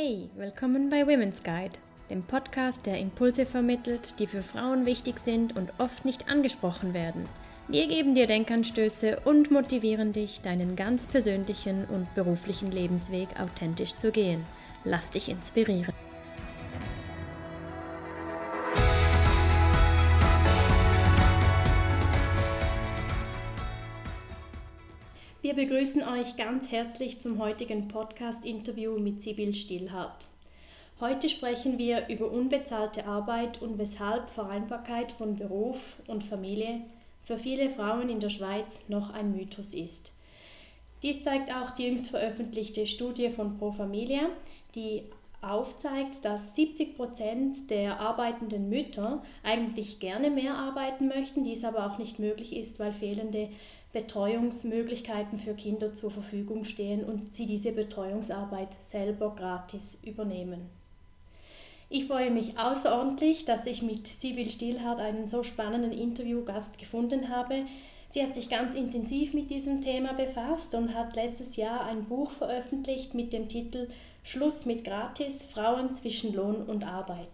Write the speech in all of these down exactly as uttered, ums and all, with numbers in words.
Hey, willkommen bei Women's Guide, dem Podcast, der Impulse vermittelt, die für Frauen wichtig sind und oft nicht angesprochen werden. Wir geben dir Denkanstöße und motivieren dich, deinen ganz persönlichen und beruflichen Lebensweg authentisch zu gehen. Lass dich inspirieren. Wir begrüßen euch ganz herzlich zum heutigen Podcast-Interview mit Sibyl Stillhardt. Heute sprechen wir über unbezahlte Arbeit und weshalb Vereinbarkeit von Beruf und Familie für viele Frauen in der Schweiz noch ein Mythos ist. Dies zeigt auch die jüngst veröffentlichte Studie von Pro Familia, die aufzeigt, dass siebzig Prozent der arbeitenden Mütter eigentlich gerne mehr arbeiten möchten, dies aber auch nicht möglich ist, weil fehlende Betreuungsmöglichkeiten für Kinder zur Verfügung stehen und sie diese Betreuungsarbeit selber gratis übernehmen. Ich freue mich außerordentlich, dass ich mit Sibyl Stillhardt einen so spannenden Interviewgast gefunden habe. Sie hat sich ganz intensiv mit diesem Thema befasst und hat letztes Jahr ein Buch veröffentlicht mit dem Titel Schluss mit Gratis, Frauen zwischen Lohn und Arbeit.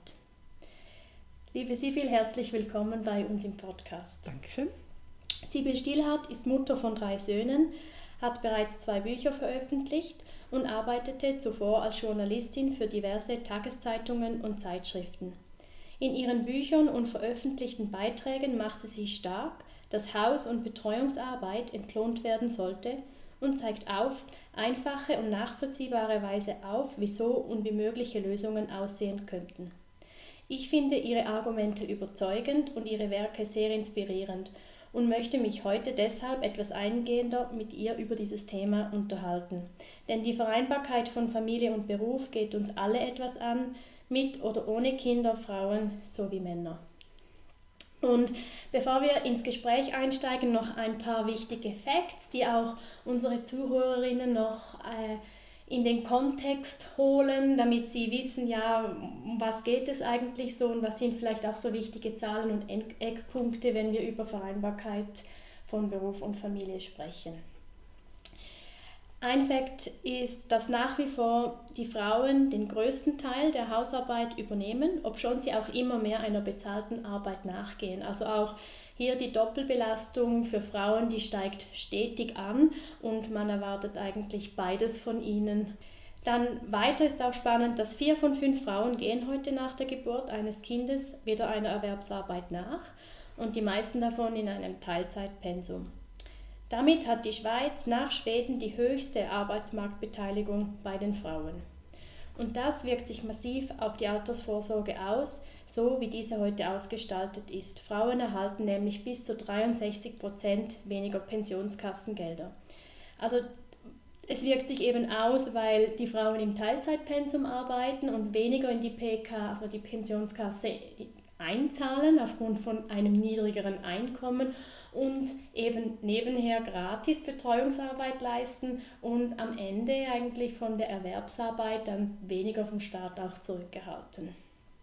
Liebe Sibyl, herzlich willkommen bei uns im Podcast. Dankeschön. Sibyl Stillhardt ist Mutter von drei Söhnen, hat bereits zwei Bücher veröffentlicht und arbeitete zuvor als Journalistin für diverse Tageszeitungen und Zeitschriften. In ihren Büchern und veröffentlichten Beiträgen macht sie sich stark, dass Haus- und Betreuungsarbeit entlohnt werden sollte und zeigt auf einfache und nachvollziehbare Weise auf, wieso und wie mögliche Lösungen aussehen könnten. Ich finde ihre Argumente überzeugend und ihre Werke sehr inspirierend und möchte mich heute deshalb etwas eingehender mit ihr über dieses Thema unterhalten. Denn die Vereinbarkeit von Familie und Beruf geht uns alle etwas an, mit oder ohne Kinder, Frauen sowie Männer. Und bevor wir ins Gespräch einsteigen, noch ein paar wichtige Facts, die auch unsere Zuhörerinnen noch äh, in den Kontext holen, damit sie wissen, ja, um was geht es eigentlich so und was sind vielleicht auch so wichtige Zahlen und Eckpunkte, wenn wir über Vereinbarkeit von Beruf und Familie sprechen. Ein Fakt ist, dass nach wie vor die Frauen den größten Teil der Hausarbeit übernehmen, obschon sie auch immer mehr einer bezahlten Arbeit nachgehen. Also auch hier die Doppelbelastung für Frauen, die steigt stetig an und man erwartet eigentlich beides von ihnen. Dann weiter ist auch spannend, dass vier von fünf Frauen gehen heute nach der Geburt eines Kindes wieder einer Erwerbsarbeit nach und die meisten davon in einem Teilzeitpensum. Damit hat die Schweiz nach Schweden die höchste Arbeitsmarktbeteiligung bei den Frauen. Und das wirkt sich massiv auf die Altersvorsorge aus, so wie diese heute ausgestaltet ist. Frauen erhalten nämlich bis zu dreiundsechzig Prozent weniger Pensionskassengelder. Also es wirkt sich eben aus, weil die Frauen im Teilzeitpensum arbeiten und weniger in die P K, also die Pensionskasse, einzahlen aufgrund von einem niedrigeren Einkommen und eben nebenher gratis Betreuungsarbeit leisten und am Ende eigentlich von der Erwerbsarbeit dann weniger vom Staat auch zurückgehalten.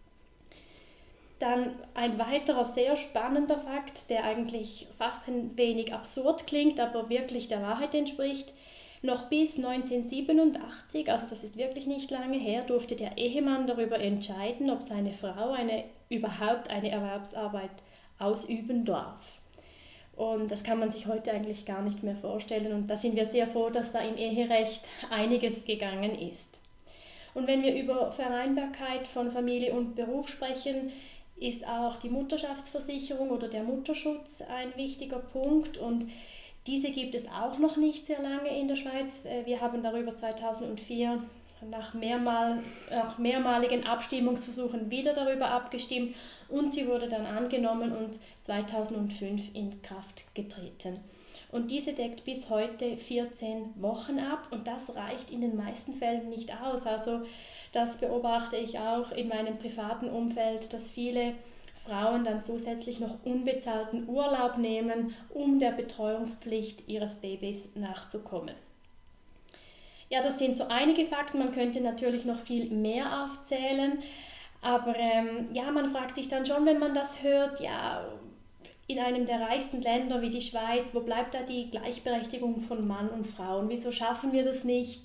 Dann ein weiterer sehr spannender Fakt, der eigentlich fast ein wenig absurd klingt, aber wirklich der Wahrheit entspricht. Noch bis neunzehnhundertsiebenundachtzig, also das ist wirklich nicht lange her, durfte der Ehemann darüber entscheiden, ob seine Frau eine, überhaupt eine Erwerbsarbeit ausüben darf. Und das kann man sich heute eigentlich gar nicht mehr vorstellen und da sind wir sehr froh, dass da im Eherecht einiges gegangen ist. Und wenn wir über Vereinbarkeit von Familie und Beruf sprechen, ist auch die Mutterschaftsversicherung oder der Mutterschutz ein wichtiger Punkt und diese gibt es auch noch nicht sehr lange in der Schweiz. Wir haben darüber zweitausendvier nach, mehrmal, nach mehrmaligen Abstimmungsversuchen wieder darüber abgestimmt und sie wurde dann angenommen und zweitausendfünf in Kraft getreten. Und diese deckt bis heute vierzehn Wochen ab und das reicht in den meisten Fällen nicht aus. Also das beobachte ich auch in meinem privaten Umfeld, dass viele Frauen dann zusätzlich noch unbezahlten Urlaub nehmen, um der Betreuungspflicht ihres Babys nachzukommen. Ja, das sind so einige Fakten, man könnte natürlich noch viel mehr aufzählen, aber ähm, ja, man fragt sich dann schon, wenn man das hört, ja, in einem der reichsten Länder wie die Schweiz, wo bleibt da die Gleichberechtigung von Mann und Frau? Wieso schaffen wir das nicht?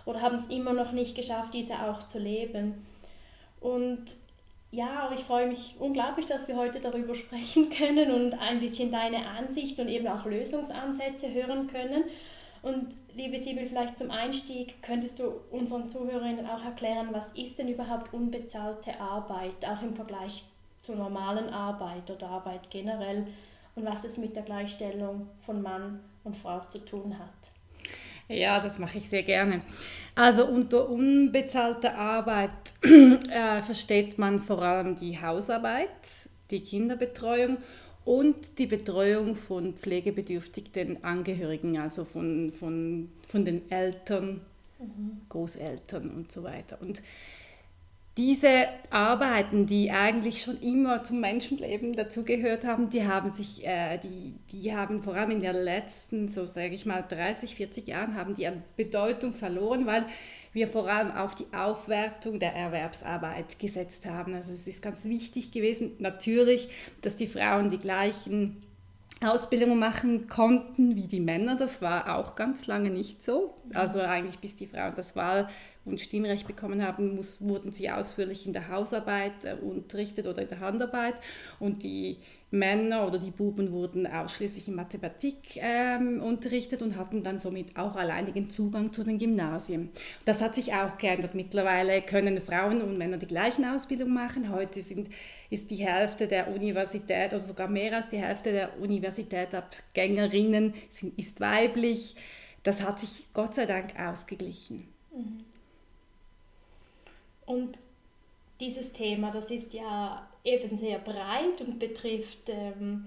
oder haben es immer noch nicht geschafft, diese auch zu leben. Und ja, aber ich freue mich unglaublich, dass wir heute darüber sprechen können und ein bisschen deine Ansicht und eben auch Lösungsansätze hören können. Und liebe Sibyl, vielleicht zum Einstieg könntest du unseren Zuhörerinnen auch erklären, was ist denn überhaupt unbezahlte Arbeit, auch im Vergleich zur normalen Arbeit oder Arbeit generell, und was es mit der Gleichstellung von Mann und Frau zu tun hat. Ja, das mache ich sehr gerne. Also unter unbezahlter Arbeit äh, versteht man vor allem die Hausarbeit, die Kinderbetreuung und die Betreuung von pflegebedürftigen Angehörigen, also von, von, von den Eltern, mhm. Großeltern und so weiter. Und diese Arbeiten, die eigentlich schon immer zum Menschenleben dazugehört haben, die haben sich, äh, die, die haben vor allem in den letzten, so sage ich mal, dreißig, vierzig Jahren, haben die an Bedeutung verloren, weil wir vor allem auf die Aufwertung der Erwerbsarbeit gesetzt haben. Also es ist ganz wichtig gewesen, natürlich, dass die Frauen die gleichen Ausbildungen machen konnten wie die Männer. Das war auch ganz lange nicht so. Also eigentlich bis die Frauen das Wahl- und Stimmrecht bekommen haben, muss, wurden sie ausführlich in der Hausarbeit äh, unterrichtet oder in der Handarbeit, und die Männer oder die Buben wurden ausschließlich in Mathematik ähm, unterrichtet und hatten dann somit auch alleinigen Zugang zu den Gymnasien. Das hat sich auch geändert. Mittlerweile können Frauen und Männer die gleichen Ausbildungen machen. Heute sind, ist die Hälfte der Universität oder sogar mehr als die Hälfte der Universitätsabgängerinnen sind, ist weiblich. Das hat sich Gott sei Dank ausgeglichen. Mhm. Und dieses Thema, das ist ja eben sehr breit und betrifft ähm,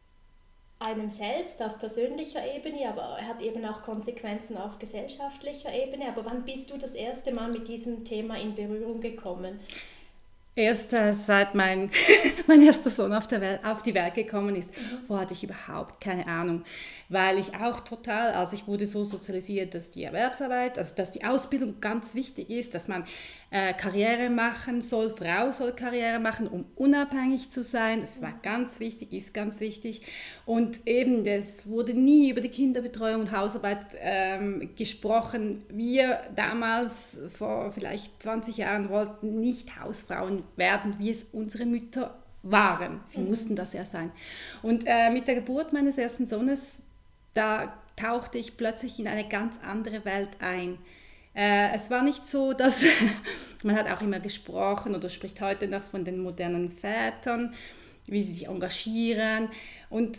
einem selbst auf persönlicher Ebene, aber er hat eben auch Konsequenzen auf gesellschaftlicher Ebene. Aber wann bist du das erste Mal mit diesem Thema in Berührung gekommen? Erst äh, seit mein, mein erster Sohn auf, der Welt, auf die Welt gekommen ist, mhm. vorher hatte ich überhaupt keine Ahnung, weil ich auch total, also ich wurde so sozialisiert, dass die Erwerbsarbeit, also dass die Ausbildung ganz wichtig ist, dass man äh, Karriere machen soll, Frau soll Karriere machen, um unabhängig zu sein, das war ganz wichtig, ist ganz wichtig, und eben, es wurde nie über die Kinderbetreuung und Hausarbeit ähm, gesprochen. Wir damals, vor vielleicht zwanzig Jahren, wollten nicht Hausfrauen werden, wie es unsere Mütter waren. Sie mhm. mussten das ja sein. Und äh, mit der Geburt meines ersten Sohnes, da tauchte ich plötzlich in eine ganz andere Welt ein. Äh, es war nicht so, dass man hat auch immer gesprochen oder spricht heute noch von den modernen Vätern, wie sie sich engagieren. Und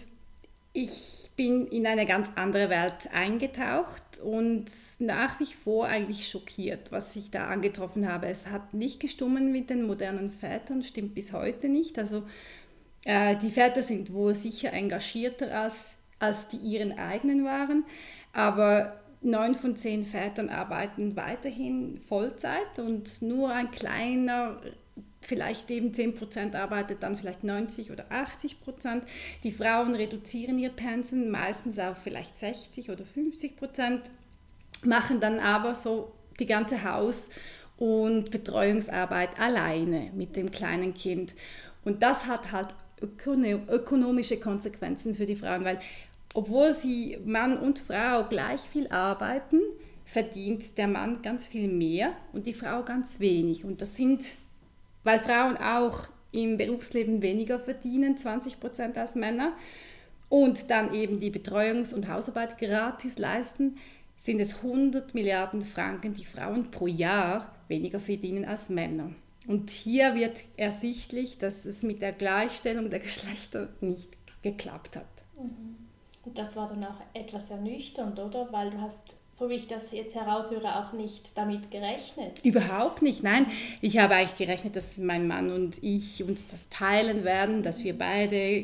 ich bin in eine ganz andere Welt eingetaucht und nach wie vor eigentlich schockiert, was ich da angetroffen habe. Es hat nicht gestimmt mit den modernen Vätern, stimmt bis heute nicht. Also äh, die Väter sind wohl sicher engagierter als, als die ihren eigenen waren, aber neun von zehn Vätern arbeiten weiterhin Vollzeit und nur ein kleiner, vielleicht eben zehn Prozent arbeitet dann vielleicht neunzig oder achtzig Prozent. Die Frauen reduzieren ihr Pensen meistens auf vielleicht sechzig oder fünfzig Prozent, machen dann aber so die ganze Haus- und Betreuungsarbeit alleine mit dem kleinen Kind. Und das hat halt ökonomische Konsequenzen für die Frauen, weil obwohl sie Mann und Frau gleich viel arbeiten, verdient der Mann ganz viel mehr und die Frau ganz wenig. Und das sind, weil Frauen auch im Berufsleben weniger verdienen, zwanzig Prozent als Männer, und dann eben die Betreuungs- und Hausarbeit gratis leisten, sind es hundert Milliarden Franken, die Frauen pro Jahr weniger verdienen als Männer. Und hier wird ersichtlich, dass es mit der Gleichstellung der Geschlechter nicht geklappt hat. Mhm. Und das war dann auch etwas ernüchternd, oder? Weil du hast, so wie ich das jetzt heraushöre, auch nicht damit gerechnet. Überhaupt nicht, nein. Ich habe eigentlich gerechnet, dass mein Mann und ich uns das teilen werden, dass wir beide,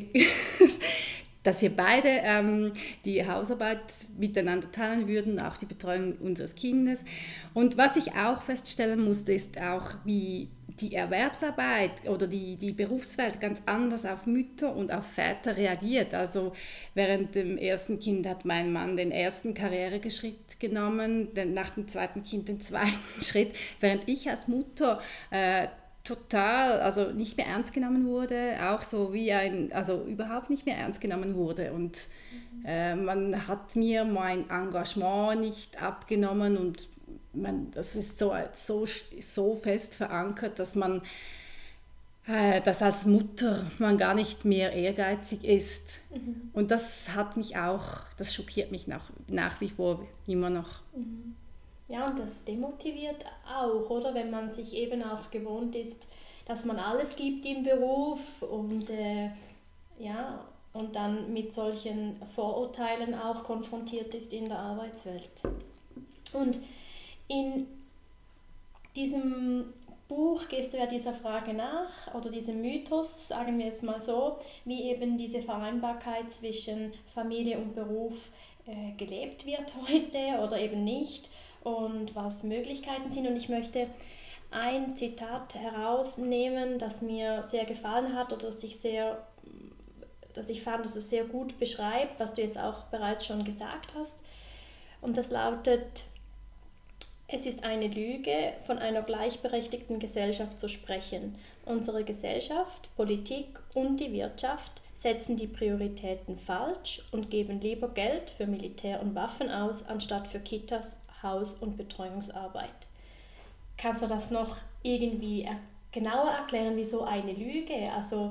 dass wir beide ähm, die Hausarbeit miteinander teilen würden, auch die Betreuung unseres Kindes. Und was ich auch feststellen musste, ist auch, wie die Erwerbsarbeit oder die, die Berufswelt ganz anders auf Mütter und auf Väter reagiert. Also während dem ersten Kind hat mein Mann den ersten Karriereschritt genommen, dann nach dem zweiten Kind den zweiten Schritt, während ich als Mutter äh, total, also nicht mehr ernst genommen wurde, auch so wie ein, also überhaupt nicht mehr ernst genommen wurde. Und äh, man hat mir mein Engagement nicht abgenommen und man, das ist so, so, so fest verankert, dass man äh, dass als Mutter man gar nicht mehr ehrgeizig ist. Mhm. Und das hat mich auch, das schockiert mich nach, nach wie vor immer noch. Mhm. Ja, und das demotiviert auch, oder? Wenn man sich eben auch gewohnt ist, dass man alles gibt im Beruf und äh, ja, und dann mit solchen Vorurteilen auch konfrontiert ist in der Arbeitswelt. Und in diesem Buch gehst du ja dieser Frage nach, oder diesem Mythos, sagen wir es mal so, wie eben diese Vereinbarkeit zwischen Familie und Beruf äh, gelebt wird heute oder eben nicht und was Möglichkeiten sind. Und ich möchte ein Zitat herausnehmen, das mir sehr gefallen hat oder das ich sehr, dass ich fand, dass es sehr gut beschreibt, was du jetzt auch bereits schon gesagt hast. Und das lautet: Es ist eine Lüge, von einer gleichberechtigten Gesellschaft zu sprechen. Unsere Gesellschaft, Politik und die Wirtschaft setzen die Prioritäten falsch und geben lieber Geld für Militär und Waffen aus, anstatt für Kitas, Haus- und Betreuungsarbeit. Kannst du das noch irgendwie genauer erklären, wieso eine Lüge? Also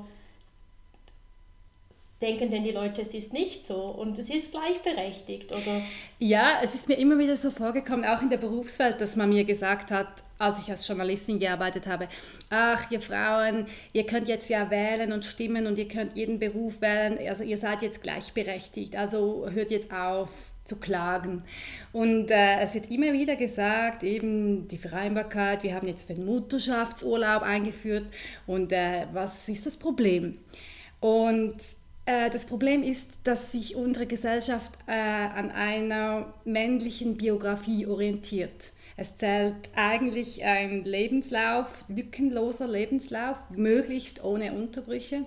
denken denn die Leute, es ist nicht so und es ist gleichberechtigt, oder? Ja, es ist mir immer wieder so vorgekommen, auch in der Berufswelt, dass man mir gesagt hat, als ich als Journalistin gearbeitet habe, ach, ihr Frauen, ihr könnt jetzt ja wählen und stimmen und ihr könnt jeden Beruf wählen, also ihr seid jetzt gleichberechtigt, also hört jetzt auf zu klagen. Und äh, es wird immer wieder gesagt, eben die Vereinbarkeit, wir haben jetzt den Mutterschaftsurlaub eingeführt und äh, was ist das Problem? Und das Problem ist, dass sich unsere Gesellschaft äh, an einer männlichen Biografie orientiert. Es zählt eigentlich ein Lebenslauf, lückenloser Lebenslauf, möglichst ohne Unterbrüche.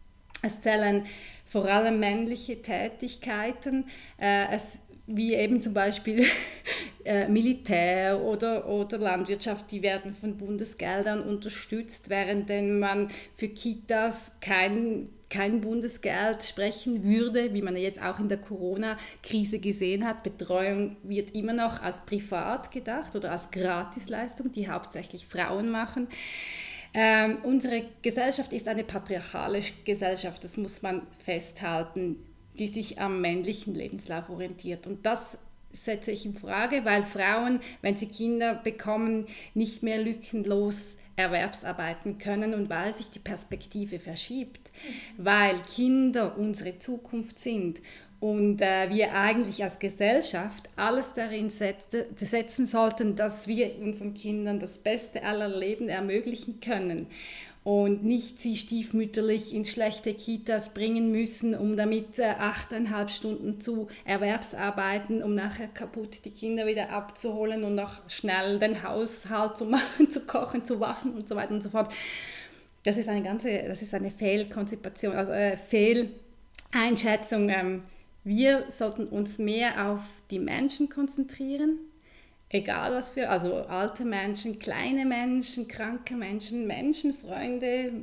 Es zählen vor allem männliche Tätigkeiten, äh, es, wie eben zum Beispiel äh, Militär oder, oder Landwirtschaft, die werden von Bundesgeldern unterstützt, während man für Kitas kein kein Bundesgeld sprechen würde, wie man jetzt auch in der Corona-Krise gesehen hat. Betreuung wird immer noch als privat gedacht oder als Gratisleistung, die hauptsächlich Frauen machen. Ähm, unsere Gesellschaft ist eine patriarchale Gesellschaft, das muss man festhalten, die sich am männlichen Lebenslauf orientiert. Und das setze ich in Frage, weil Frauen, wenn sie Kinder bekommen, nicht mehr lückenlos erwerbsarbeiten können und weil sich die Perspektive verschiebt, weil Kinder unsere Zukunft sind und äh, wir eigentlich als Gesellschaft alles darin setzen, setzen sollten, dass wir unseren Kindern das Beste aller Leben ermöglichen können und nicht sie stiefmütterlich in schlechte Kitas bringen müssen, um damit äh, achteinhalb Stunden zu erwerbsarbeiten, um nachher kaputt die Kinder wieder abzuholen und noch schnell den Haushalt zu machen, zu kochen, zu waschen und so weiter und so fort. Das ist eine ganze, das ist eine Fehlkonzeption, also äh, Fehleinschätzung. Ähm, wir sollten uns mehr auf die Menschen konzentrieren. Egal was für, also alte Menschen, kleine Menschen, kranke Menschen, Menschenfreunde,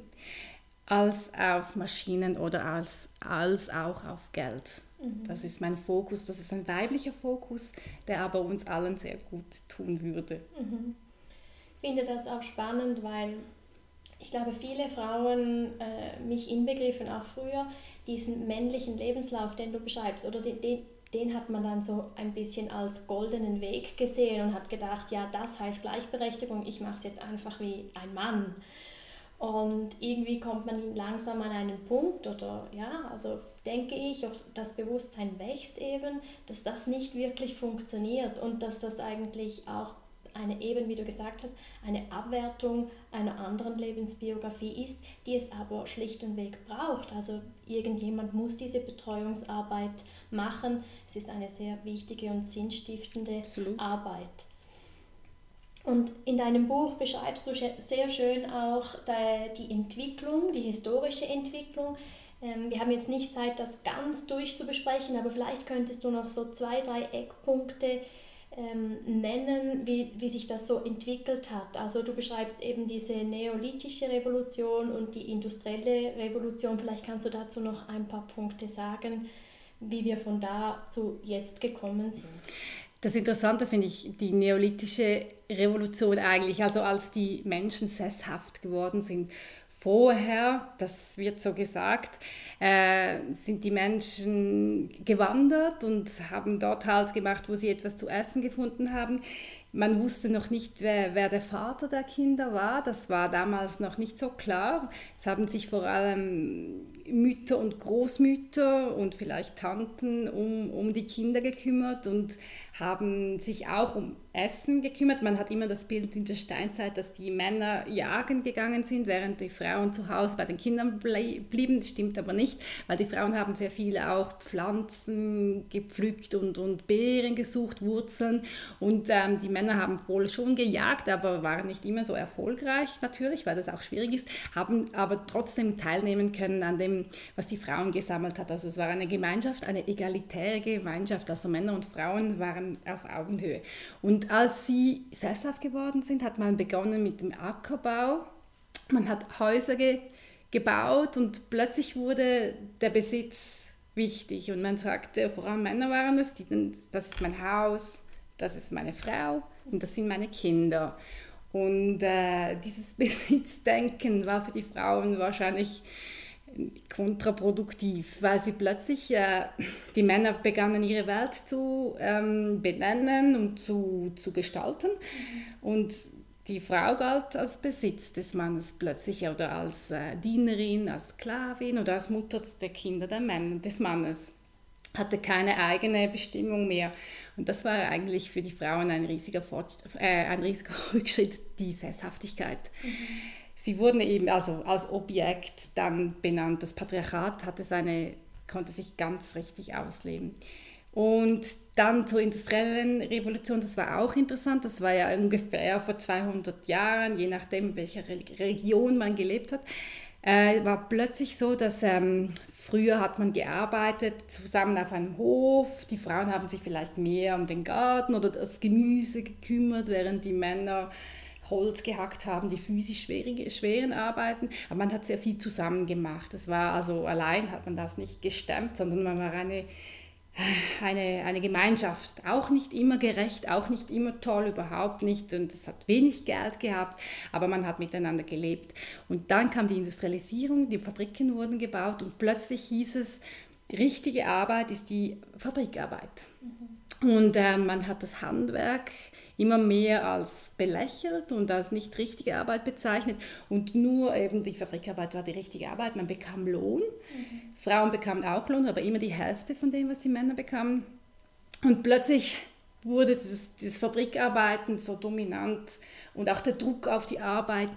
als auf Maschinen oder als, als auch auf Geld. Mhm. Das ist mein Fokus, das ist ein weiblicher Fokus, der aber uns allen sehr gut tun würde. Mhm. Ich finde das auch spannend, weil ich glaube, viele Frauen, äh, mich inbegriffen auch früher, diesen männlichen Lebenslauf, den du beschreibst, oder den, den den hat man dann so ein bisschen als goldenen Weg gesehen und hat gedacht, ja, das heißt Gleichberechtigung, ich mache es jetzt einfach wie ein Mann. Und irgendwie kommt man langsam an einen Punkt, oder ja, also denke ich, das Bewusstsein wächst eben, dass das nicht wirklich funktioniert und dass das eigentlich auch eine, eben wie du gesagt hast, eine Abwertung einer anderen Lebensbiografie ist, die es aber schlicht und weg braucht. Also irgendjemand muss diese Betreuungsarbeit machen. Es ist eine sehr wichtige und sinnstiftende Absolut. Arbeit. Und in deinem Buch beschreibst du sehr schön auch die Entwicklung, die historische Entwicklung. Wir haben jetzt nicht Zeit, das ganz durchzubesprechen, aber vielleicht könntest du noch so zwei, drei Eckpunkte nennen, wie, wie sich das so entwickelt hat. Also du beschreibst eben diese neolithische Revolution und die industrielle Revolution. Vielleicht kannst du dazu noch ein paar Punkte sagen, wie wir von da zu jetzt gekommen sind. Das Interessante finde ich die neolithische Revolution eigentlich, also als die Menschen sesshaft geworden sind. Vorher, das wird so gesagt, äh, sind die Menschen gewandert und haben dort Halt gemacht, wo sie etwas zu essen gefunden haben. Man wusste noch nicht, wer, wer der Vater der Kinder war. Das war damals noch nicht so klar. Es haben sich vor allem Mütter und Großmütter und vielleicht Tanten um, um die Kinder gekümmert und haben sich auch um Essen gekümmert. Man hat immer das Bild in der Steinzeit, dass die Männer jagen gegangen sind, während die Frauen zu Hause bei den Kindern blieben. Das stimmt aber nicht, weil die Frauen haben sehr viel auch Pflanzen gepflückt und, und Beeren gesucht, Wurzeln. Und ähm, die Männer haben wohl schon gejagt, aber waren nicht immer so erfolgreich natürlich, weil das auch schwierig ist, haben aber trotzdem teilnehmen können an dem, was die Frauen gesammelt hat. Also es war eine Gemeinschaft, eine egalitäre Gemeinschaft, also Männer und Frauen waren auf Augenhöhe. Und als sie sesshaft geworden sind, hat man begonnen mit dem Ackerbau. Man hat Häuser ge- gebaut und plötzlich wurde der Besitz wichtig. Und man sagte, vor allem Männer waren es, die, das ist mein Haus, das ist meine Frau und das sind meine Kinder. Und äh, dieses Besitzdenken war für die Frauen wahrscheinlich kontraproduktiv, weil sie plötzlich, äh, die Männer begannen ihre Welt zu ähm, benennen und zu, zu gestalten und die Frau galt als Besitz des Mannes plötzlich oder als äh, Dienerin, als Sklavin oder als Mutter der Kinder der Männer, des Mannes, hatte keine eigene Bestimmung mehr. Und das war eigentlich für die Frauen ein riesiger, Fort- äh, ein riesiger Rückschritt, die Sesshaftigkeit. Mhm. Sie wurden eben also als Objekt dann benannt. Das Patriarchat hatte seine, konnte sich ganz richtig ausleben. Und dann zur industriellen Revolution, das war auch interessant, das war ja ungefähr vor zweihundert Jahren, je nachdem, in welcher Region man gelebt hat, äh, war plötzlich so, dass ähm, früher hat man gearbeitet, zusammen auf einem Hof, die Frauen haben sich vielleicht mehr um den Garten oder das Gemüse gekümmert, während die Männer Holz gehackt haben, die physisch schwere, schweren Arbeiten, aber man hat sehr viel zusammen gemacht. Das war also allein hat man das nicht gestemmt, sondern man war eine, eine, eine Gemeinschaft, auch nicht immer gerecht, auch nicht immer toll, überhaupt nicht und es hat wenig Geld gehabt, aber man hat miteinander gelebt. Und dann kam die Industrialisierung, die Fabriken wurden gebaut und plötzlich hieß es, die richtige Arbeit ist die Fabrikarbeit. Mhm. Und äh, man hat das Handwerk immer mehr als belächelt und als nicht richtige Arbeit bezeichnet. Und nur eben die Fabrikarbeit war die richtige Arbeit. Man bekam Lohn. Mhm. Frauen bekamen auch Lohn, aber immer die Hälfte von dem, was die Männer bekamen. Und plötzlich wurde dieses, dieses Fabrikarbeiten so dominant und auch der Druck auf die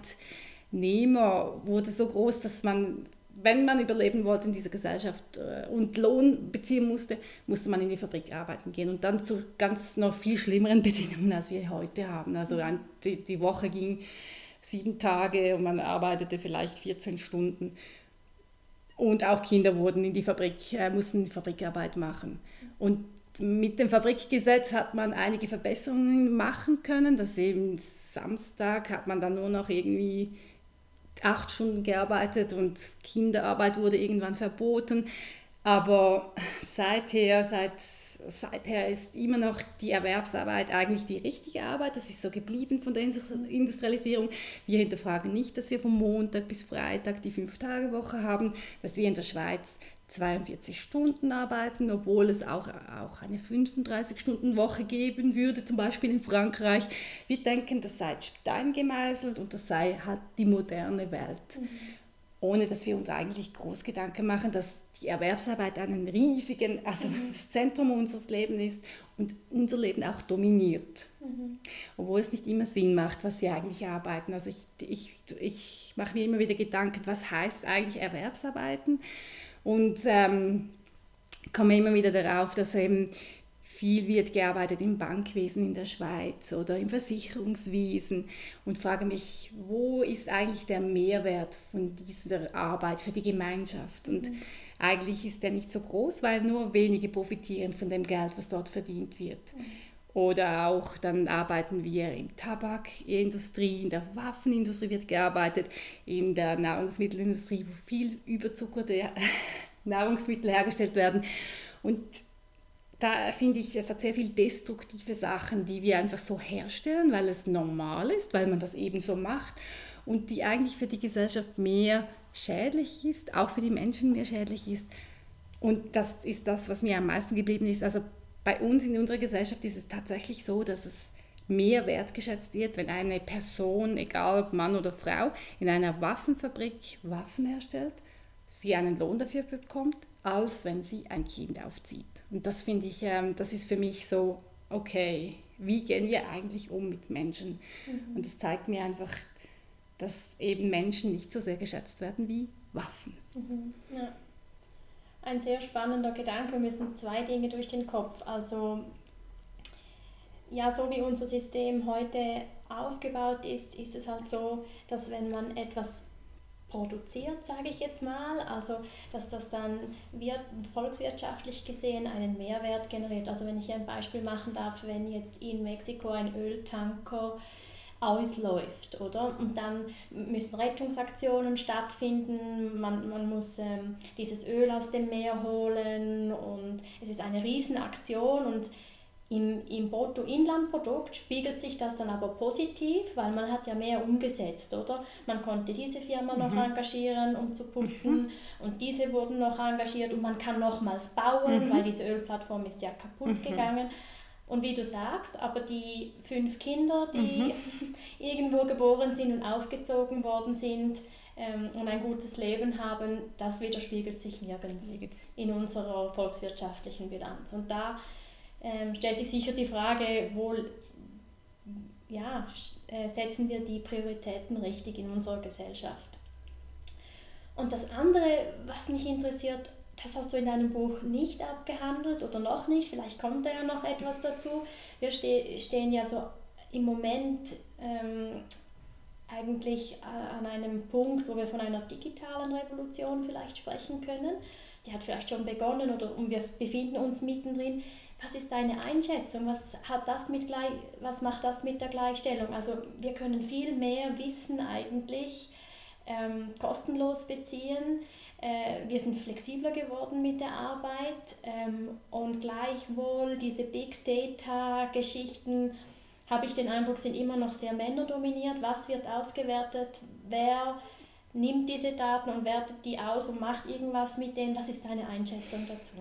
Arbeitnehmer wurde so groß, dass man, wenn man überleben wollte in dieser Gesellschaft und Lohn beziehen musste, musste man in die Fabrik arbeiten gehen und dann zu ganz noch viel schlimmeren Bedingungen, als wir heute haben. Also die, die Woche ging sieben Tage und man arbeitete vielleicht vierzehn Stunden. Und auch Kinder wurden in die Fabrik, äh, mussten die Fabrikarbeit machen. Und mit dem Fabrikgesetz hat man einige Verbesserungen machen können. Dass eben Samstag hat man dann nur noch irgendwie acht Stunden gearbeitet und Kinderarbeit wurde irgendwann verboten. Aber seither, seit, seither ist immer noch die Erwerbsarbeit eigentlich die richtige Arbeit. Das ist so geblieben von der Industrialisierung. Wir hinterfragen nicht, dass wir von Montag bis Freitag die Fünf-Tage-Woche haben, dass wir in der Schweiz zweiundvierzig Stunden arbeiten, obwohl es auch, auch eine fünfunddreißig-Stunden-Woche geben würde, zum Beispiel in Frankreich. Wir denken, das sei Stein gemeißelt und das sei halt die moderne Welt. Mhm. Ohne dass wir uns eigentlich groß Gedanken machen, dass die Erwerbsarbeit einen riesigen, also mhm. das Zentrum unseres Lebens ist und unser Leben auch dominiert. Mhm. Obwohl es nicht immer Sinn macht, was wir eigentlich arbeiten. Also ich, ich, ich mache mir immer wieder Gedanken, was heißt eigentlich Erwerbsarbeiten? Und ähm, komme immer wieder darauf, dass eben viel wird gearbeitet im Bankwesen in der Schweiz oder im Versicherungswesen und frage mich, wo ist eigentlich der Mehrwert von dieser Arbeit für die Gemeinschaft? Und mhm. eigentlich ist der nicht so groß, weil nur wenige profitieren von dem Geld, was dort verdient wird. Mhm. Oder auch dann arbeiten wir in der Tabakindustrie, in der Waffenindustrie wird gearbeitet, in der Nahrungsmittelindustrie, wo viel überzuckerte Nahrungsmittel hergestellt werden. Und da finde ich, es hat sehr viel destruktive Sachen, die wir einfach so herstellen, weil es normal ist, weil man das eben so macht und die eigentlich für die Gesellschaft mehr schädlich ist, auch für die Menschen mehr schädlich ist. Und das ist das, was mir am meisten geblieben ist. Also bei uns in unserer Gesellschaft ist es tatsächlich so, dass es mehr wertgeschätzt wird, wenn eine Person, egal ob Mann oder Frau, in einer Waffenfabrik Waffen herstellt, sie einen Lohn dafür bekommt, als wenn sie ein Kind aufzieht. Und das finde ich, ähm, das ist für mich so, okay, wie gehen wir eigentlich um mit Menschen? Mhm. Und das zeigt mir einfach, dass eben Menschen nicht so sehr geschätzt werden wie Waffen. Mhm. Ja. Ein sehr spannender Gedanke, mir sind zwei Dinge durch den Kopf. Also ja, so wie unser System heute aufgebaut ist, ist es halt so, dass wenn man etwas produziert, sage ich jetzt mal, also dass das dann wird, volkswirtschaftlich gesehen einen Mehrwert generiert. Also wenn ich ein Beispiel machen darf, wenn jetzt in Mexiko ein Öltanker ausläuft, oder? Und dann müssen Rettungsaktionen stattfinden, man, man muss ähm, dieses Öl aus dem Meer holen und es ist eine Riesenaktion und Im, im Bruttoinlandprodukt spiegelt sich das dann aber positiv, weil man hat ja mehr umgesetzt, oder? Man konnte diese Firma mhm. noch engagieren, um zu putzen mhm. und diese wurden noch engagiert und man kann nochmals bauen, mhm. weil diese Ölplattform ist ja kaputt mhm. gegangen. Und wie du sagst, aber die fünf Kinder, die mhm. irgendwo geboren sind und aufgezogen worden sind ähm, und ein gutes Leben haben, das widerspiegelt sich nirgends in unserer volkswirtschaftlichen Bilanz. Und da Ähm, stellt sich sicher die Frage, wo ja, äh, setzen wir die Prioritäten richtig in unserer Gesellschaft. Und das andere, was mich interessiert, das hast du in deinem Buch nicht abgehandelt oder noch nicht, vielleicht kommt da ja noch etwas dazu. Wir ste- stehen ja so im Moment ähm, eigentlich an einem Punkt, wo wir von einer digitalen Revolution vielleicht sprechen können. Die hat vielleicht schon begonnen oder und wir befinden uns mittendrin. Was ist deine Einschätzung? Was hat das mit gleich, was macht das mit der Gleichstellung? Also wir können viel mehr Wissen eigentlich ähm, kostenlos beziehen. Äh, wir sind flexibler geworden mit der Arbeit ähm, und gleichwohl diese Big Data Geschichten, habe ich den Eindruck, sind immer noch sehr männerdominiert. Was wird ausgewertet? Wer nimmt diese Daten und wertet die aus und macht irgendwas mit denen? Was ist deine Einschätzung dazu?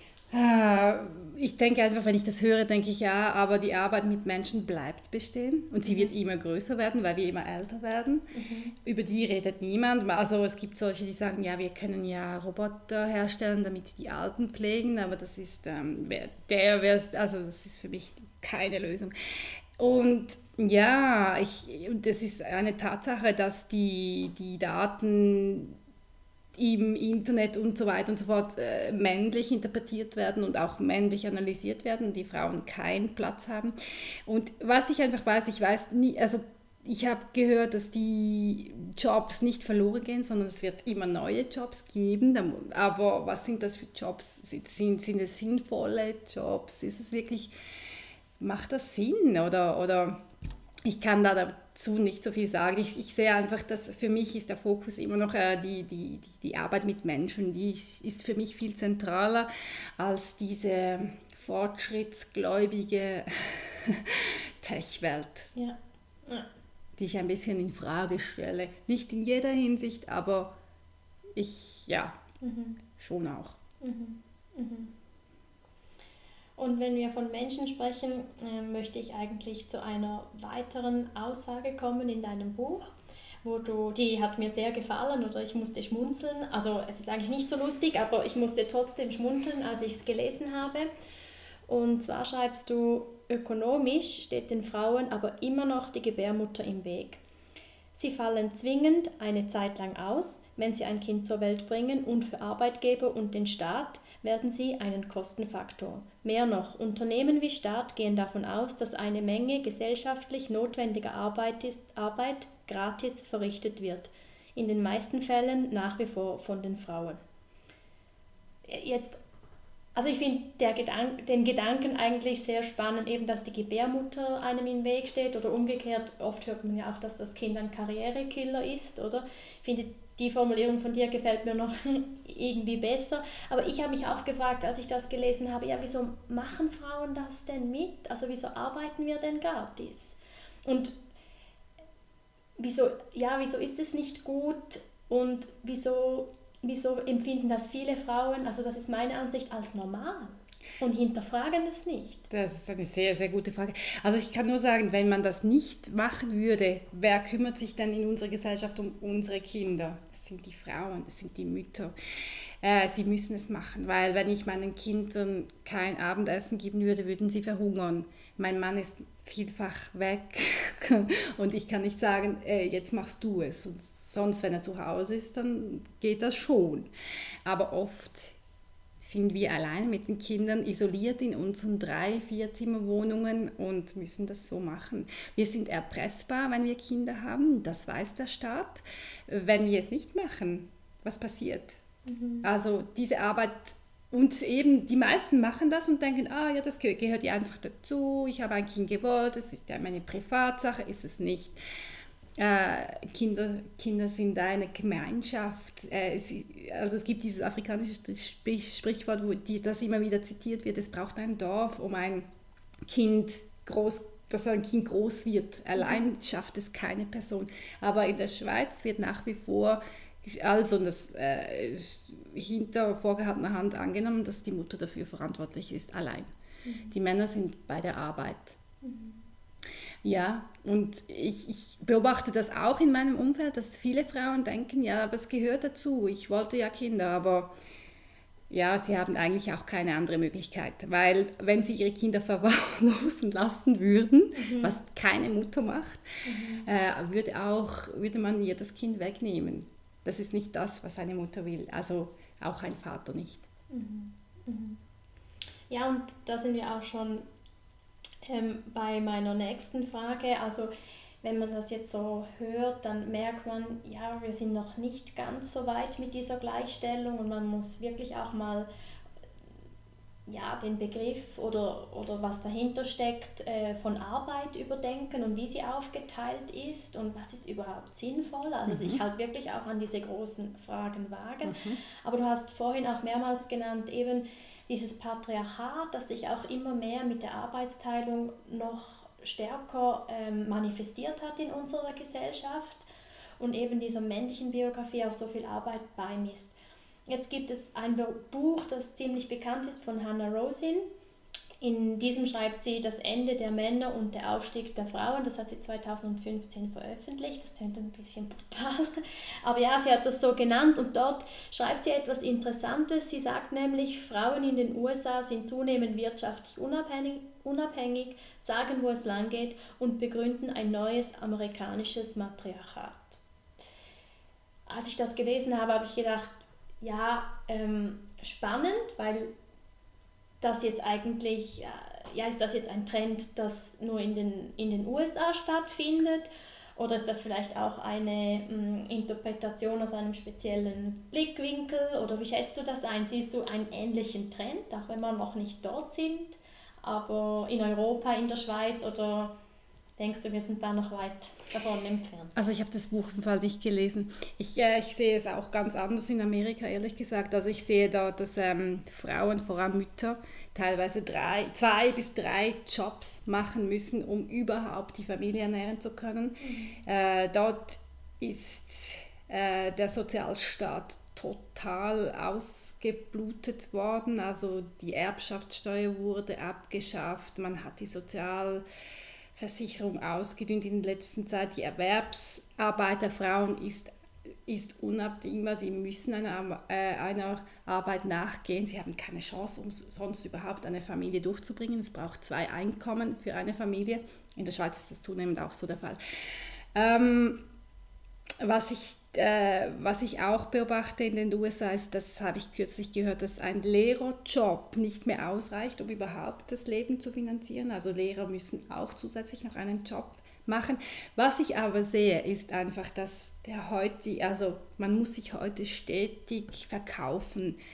Ich denke einfach, wenn ich das höre, denke ich, ja, aber die Arbeit mit Menschen bleibt bestehen und sie mhm. wird immer größer werden, weil wir immer älter werden. Mhm. Über die redet niemand. Also es gibt solche, die sagen, ja, wir können ja Roboter herstellen, damit sie die Alten pflegen, aber das ist, ähm, der, also das ist für mich keine Lösung. Und ja, ich, das ist eine Tatsache, dass die, die Daten im Internet und so weiter und so fort äh, männlich interpretiert werden und auch männlich analysiert werden und die Frauen keinen Platz haben. Und was ich einfach weiß, ich weiß nie, also ich habe gehört, dass die Jobs nicht verloren gehen, sondern es wird immer neue Jobs geben. Aber was sind das für Jobs? Sind, sind es sinnvolle Jobs? Ist es wirklich, macht das Sinn? Oder, oder ich kann da dazu nicht so viel sagen. Ich, ich sehe einfach, dass für mich ist der Fokus immer noch äh, die, die, die Arbeit mit Menschen. Die ist, ist für mich viel zentraler als diese fortschrittsgläubige Tech-Welt, ja. Ja. die ich ein bisschen in Frage stelle. Nicht in jeder Hinsicht, aber ich, ja, mhm. schon auch. Mhm. Mhm. Und wenn wir von Menschen sprechen, äh, möchte ich eigentlich zu einer weiteren Aussage kommen in deinem Buch, wo du, die hat mir sehr gefallen oder ich musste schmunzeln. Also es ist eigentlich nicht so lustig, aber ich musste trotzdem schmunzeln, als ich es gelesen habe. Und zwar schreibst du, ökonomisch steht den Frauen aber immer noch die Gebärmutter im Weg. Sie fallen zwingend eine Zeit lang aus, wenn sie ein Kind zur Welt bringen und für Arbeitgeber und den Staat werden sie einen Kostenfaktor. Mehr noch, Unternehmen wie Staat gehen davon aus, dass eine Menge gesellschaftlich notwendiger Arbeit, ist, Arbeit gratis verrichtet wird. In den meisten Fällen nach wie vor von den Frauen. Jetzt Also ich finde Gedank- den Gedanken eigentlich sehr spannend, eben dass die Gebärmutter einem im Weg steht oder umgekehrt, oft hört man ja auch, dass das Kind ein Karrierekiller ist, oder? Ich finde, die Formulierung von dir gefällt mir noch irgendwie besser. Aber ich habe mich auch gefragt, als ich das gelesen habe, ja, wieso machen Frauen das denn mit? Also wieso arbeiten wir denn gratis? Und wieso, ja, wieso ist es nicht gut und wieso... Wieso empfinden das viele Frauen, also das ist meine Ansicht, als normal und hinterfragen es nicht? Das ist eine sehr, sehr gute Frage. Also ich kann nur sagen, wenn man das nicht machen würde, wer kümmert sich denn in unserer Gesellschaft um unsere Kinder? Es sind die Frauen, es sind die Mütter. Äh, sie müssen es machen, weil wenn ich meinen Kindern kein Abendessen geben würde, würden sie verhungern. Mein Mann ist vielfach weg und ich kann nicht sagen, äh, jetzt machst du es. Und sonst, wenn er zu Hause ist, dann geht das schon. Aber oft sind wir allein mit den Kindern isoliert in unseren drei, vier Zimmerwohnungen und müssen das so machen. Wir sind erpressbar, wenn wir Kinder haben, das weiß der Staat. Wenn wir es nicht machen, was passiert? Mhm. Also diese Arbeit, und eben die meisten machen das und denken, ah ja, das gehört ja einfach dazu, ich habe ein Kind gewollt, es ist ja meine Privatsache, ist es nicht. Äh, Kinder, Kinder sind eine Gemeinschaft. Äh, sie, also es gibt dieses afrikanische Sprichwort, wo die, das immer wieder zitiert wird, es braucht ein Dorf, um ein Kind groß, dass ein Kind groß wird. Allein schafft es keine Person. Aber in der Schweiz wird nach wie vor also das äh, hinter vorgehaltener Hand angenommen, dass die Mutter dafür verantwortlich ist, allein. Mhm. Die Männer sind bei der Arbeit. Mhm. Ja, und ich, ich beobachte das auch in meinem Umfeld, dass viele Frauen denken, ja, aber es gehört dazu, ich wollte ja Kinder, aber ja, sie haben eigentlich auch keine andere Möglichkeit, weil wenn sie ihre Kinder verwahrlosen lassen würden, mhm. was keine Mutter macht, mhm. äh, würde, auch, würde man ihr das Kind wegnehmen. Das ist nicht das, was eine Mutter will, also auch ein Vater nicht. Mhm. Mhm. Ja, und da sind wir auch schon ähm, bei meiner nächsten Frage. Also wenn man das jetzt so hört, dann merkt man, ja, wir sind noch nicht ganz so weit mit dieser Gleichstellung und man muss wirklich auch mal ja, den Begriff oder, oder was dahinter steckt äh, von Arbeit überdenken und wie sie aufgeteilt ist und was ist überhaupt sinnvoll. Also mhm. sich halt wirklich auch an diese großen Fragen wagen. Mhm. Aber du hast vorhin auch mehrmals genannt, eben dieses Patriarchat, das sich auch immer mehr mit der Arbeitsteilung noch stärker ähm, manifestiert hat in unserer Gesellschaft und eben dieser männlichen Biografie auch so viel Arbeit beimisst. Jetzt gibt es ein Buch, das ziemlich bekannt ist, von Hannah Rosin. In diesem schreibt sie das Ende der Männer und der Aufstieg der Frauen. Das hat sie zweitausendfünfzehn veröffentlicht. Das klingt ein bisschen brutal. Aber ja, sie hat das so genannt und dort schreibt sie etwas Interessantes. Sie sagt nämlich, Frauen in den U S A sind zunehmend wirtschaftlich unabhängig, unabhängig, sagen, wo es lang geht und begründen ein neues amerikanisches Matriarchat. Als ich das gelesen habe, habe ich gedacht, ja, ähm, spannend, weil das jetzt eigentlich, ja, ist das jetzt ein Trend, das nur in den, in den U S A stattfindet oder ist das vielleicht auch eine mh, Interpretation aus einem speziellen Blickwinkel oder wie schätzt du das ein? Siehst du einen ähnlichen Trend, auch wenn wir noch nicht dort sind, aber in Europa, in der Schweiz oder denkst du, wir sind da noch weit davon entfernt? Also ich habe das Buch im Fall nicht gelesen. Ich, äh, ich sehe es auch ganz anders in Amerika, ehrlich gesagt. Also ich sehe da, dass ähm, Frauen, vor allem Mütter, teilweise drei, zwei bis drei Jobs machen müssen, um überhaupt die Familie ernähren zu können. Mhm. Äh, dort ist äh, der Sozialstaat total ausgeblutet worden. Also die Erbschaftssteuer wurde abgeschafft, man hat die Sozial Versicherung ausgedünnt in der letzten Zeit. Die Erwerbsarbeit der Frauen ist, ist unabdingbar. Sie müssen einer, äh, einer Arbeit nachgehen. Sie haben keine Chance, um sonst überhaupt eine Familie durchzubringen. Es braucht zwei Einkommen für eine Familie. In der Schweiz ist das zunehmend auch so der Fall. Ähm, was ich Äh, was ich auch beobachte in den U S A ist, das habe ich kürzlich gehört, dass ein Lehrerjob nicht mehr ausreicht, um überhaupt das Leben zu finanzieren. Also Lehrer müssen auch zusätzlich noch einen Job machen. Was ich aber sehe, ist einfach, dass der heute, also man muss sich heute stetig verkaufen.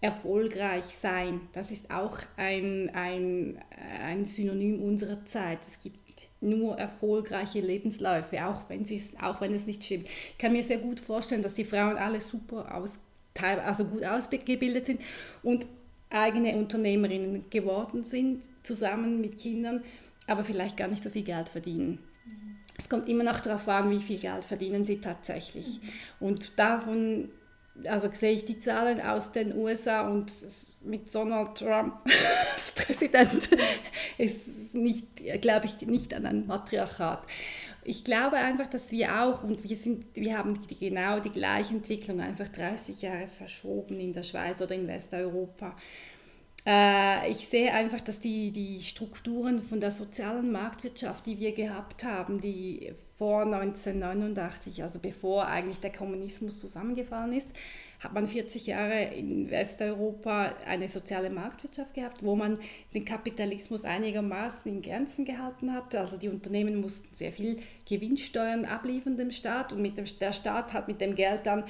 erfolgreich sein. Das ist auch ein, ein, ein Synonym unserer Zeit. Es gibt nur erfolgreiche Lebensläufe, auch wenn, auch wenn es nicht stimmt. Ich kann mir sehr gut vorstellen, dass die Frauen alle super aus, also gut ausgebildet sind und eigene Unternehmerinnen geworden sind, zusammen mit Kindern, aber vielleicht gar nicht so viel Geld verdienen. Mhm. Es kommt immer noch darauf an, wie viel Geld verdienen sie tatsächlich. Mhm. Und davon, also sehe ich die Zahlen aus den U S A und mit Donald Trump als Präsident ist nicht, glaube ich, nicht an ein Matriarchat. Ich glaube einfach, dass wir auch, und wir, sind, wir haben die, genau die gleiche Entwicklung, einfach dreißig Jahre verschoben in der Schweiz oder in Westeuropa. Äh, ich sehe einfach, dass die, die Strukturen von der sozialen Marktwirtschaft, die wir gehabt haben, die vor neunzehnhundertneunundachtzig, also bevor eigentlich der Kommunismus zusammengefallen ist, hat man vierzig Jahre in Westeuropa eine soziale Marktwirtschaft gehabt, wo man den Kapitalismus einigermaßen in Grenzen gehalten hat. Also die Unternehmen mussten sehr viel Gewinnsteuern abliefern dem Staat und mit dem, der Staat hat mit dem Geld dann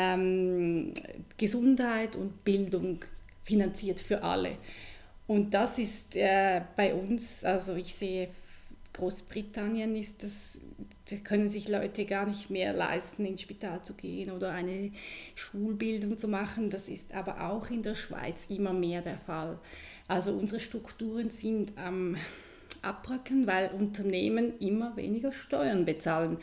ähm, Gesundheit und Bildung finanziert für alle. Und das ist äh, bei uns, also ich sehe, Großbritannien ist das, das können sich Leute gar nicht mehr leisten, ins Spital zu gehen oder eine Schulbildung zu machen. Das ist aber auch in der Schweiz immer mehr der Fall. Also unsere Strukturen sind am Abbröckeln, weil Unternehmen immer weniger Steuern bezahlen.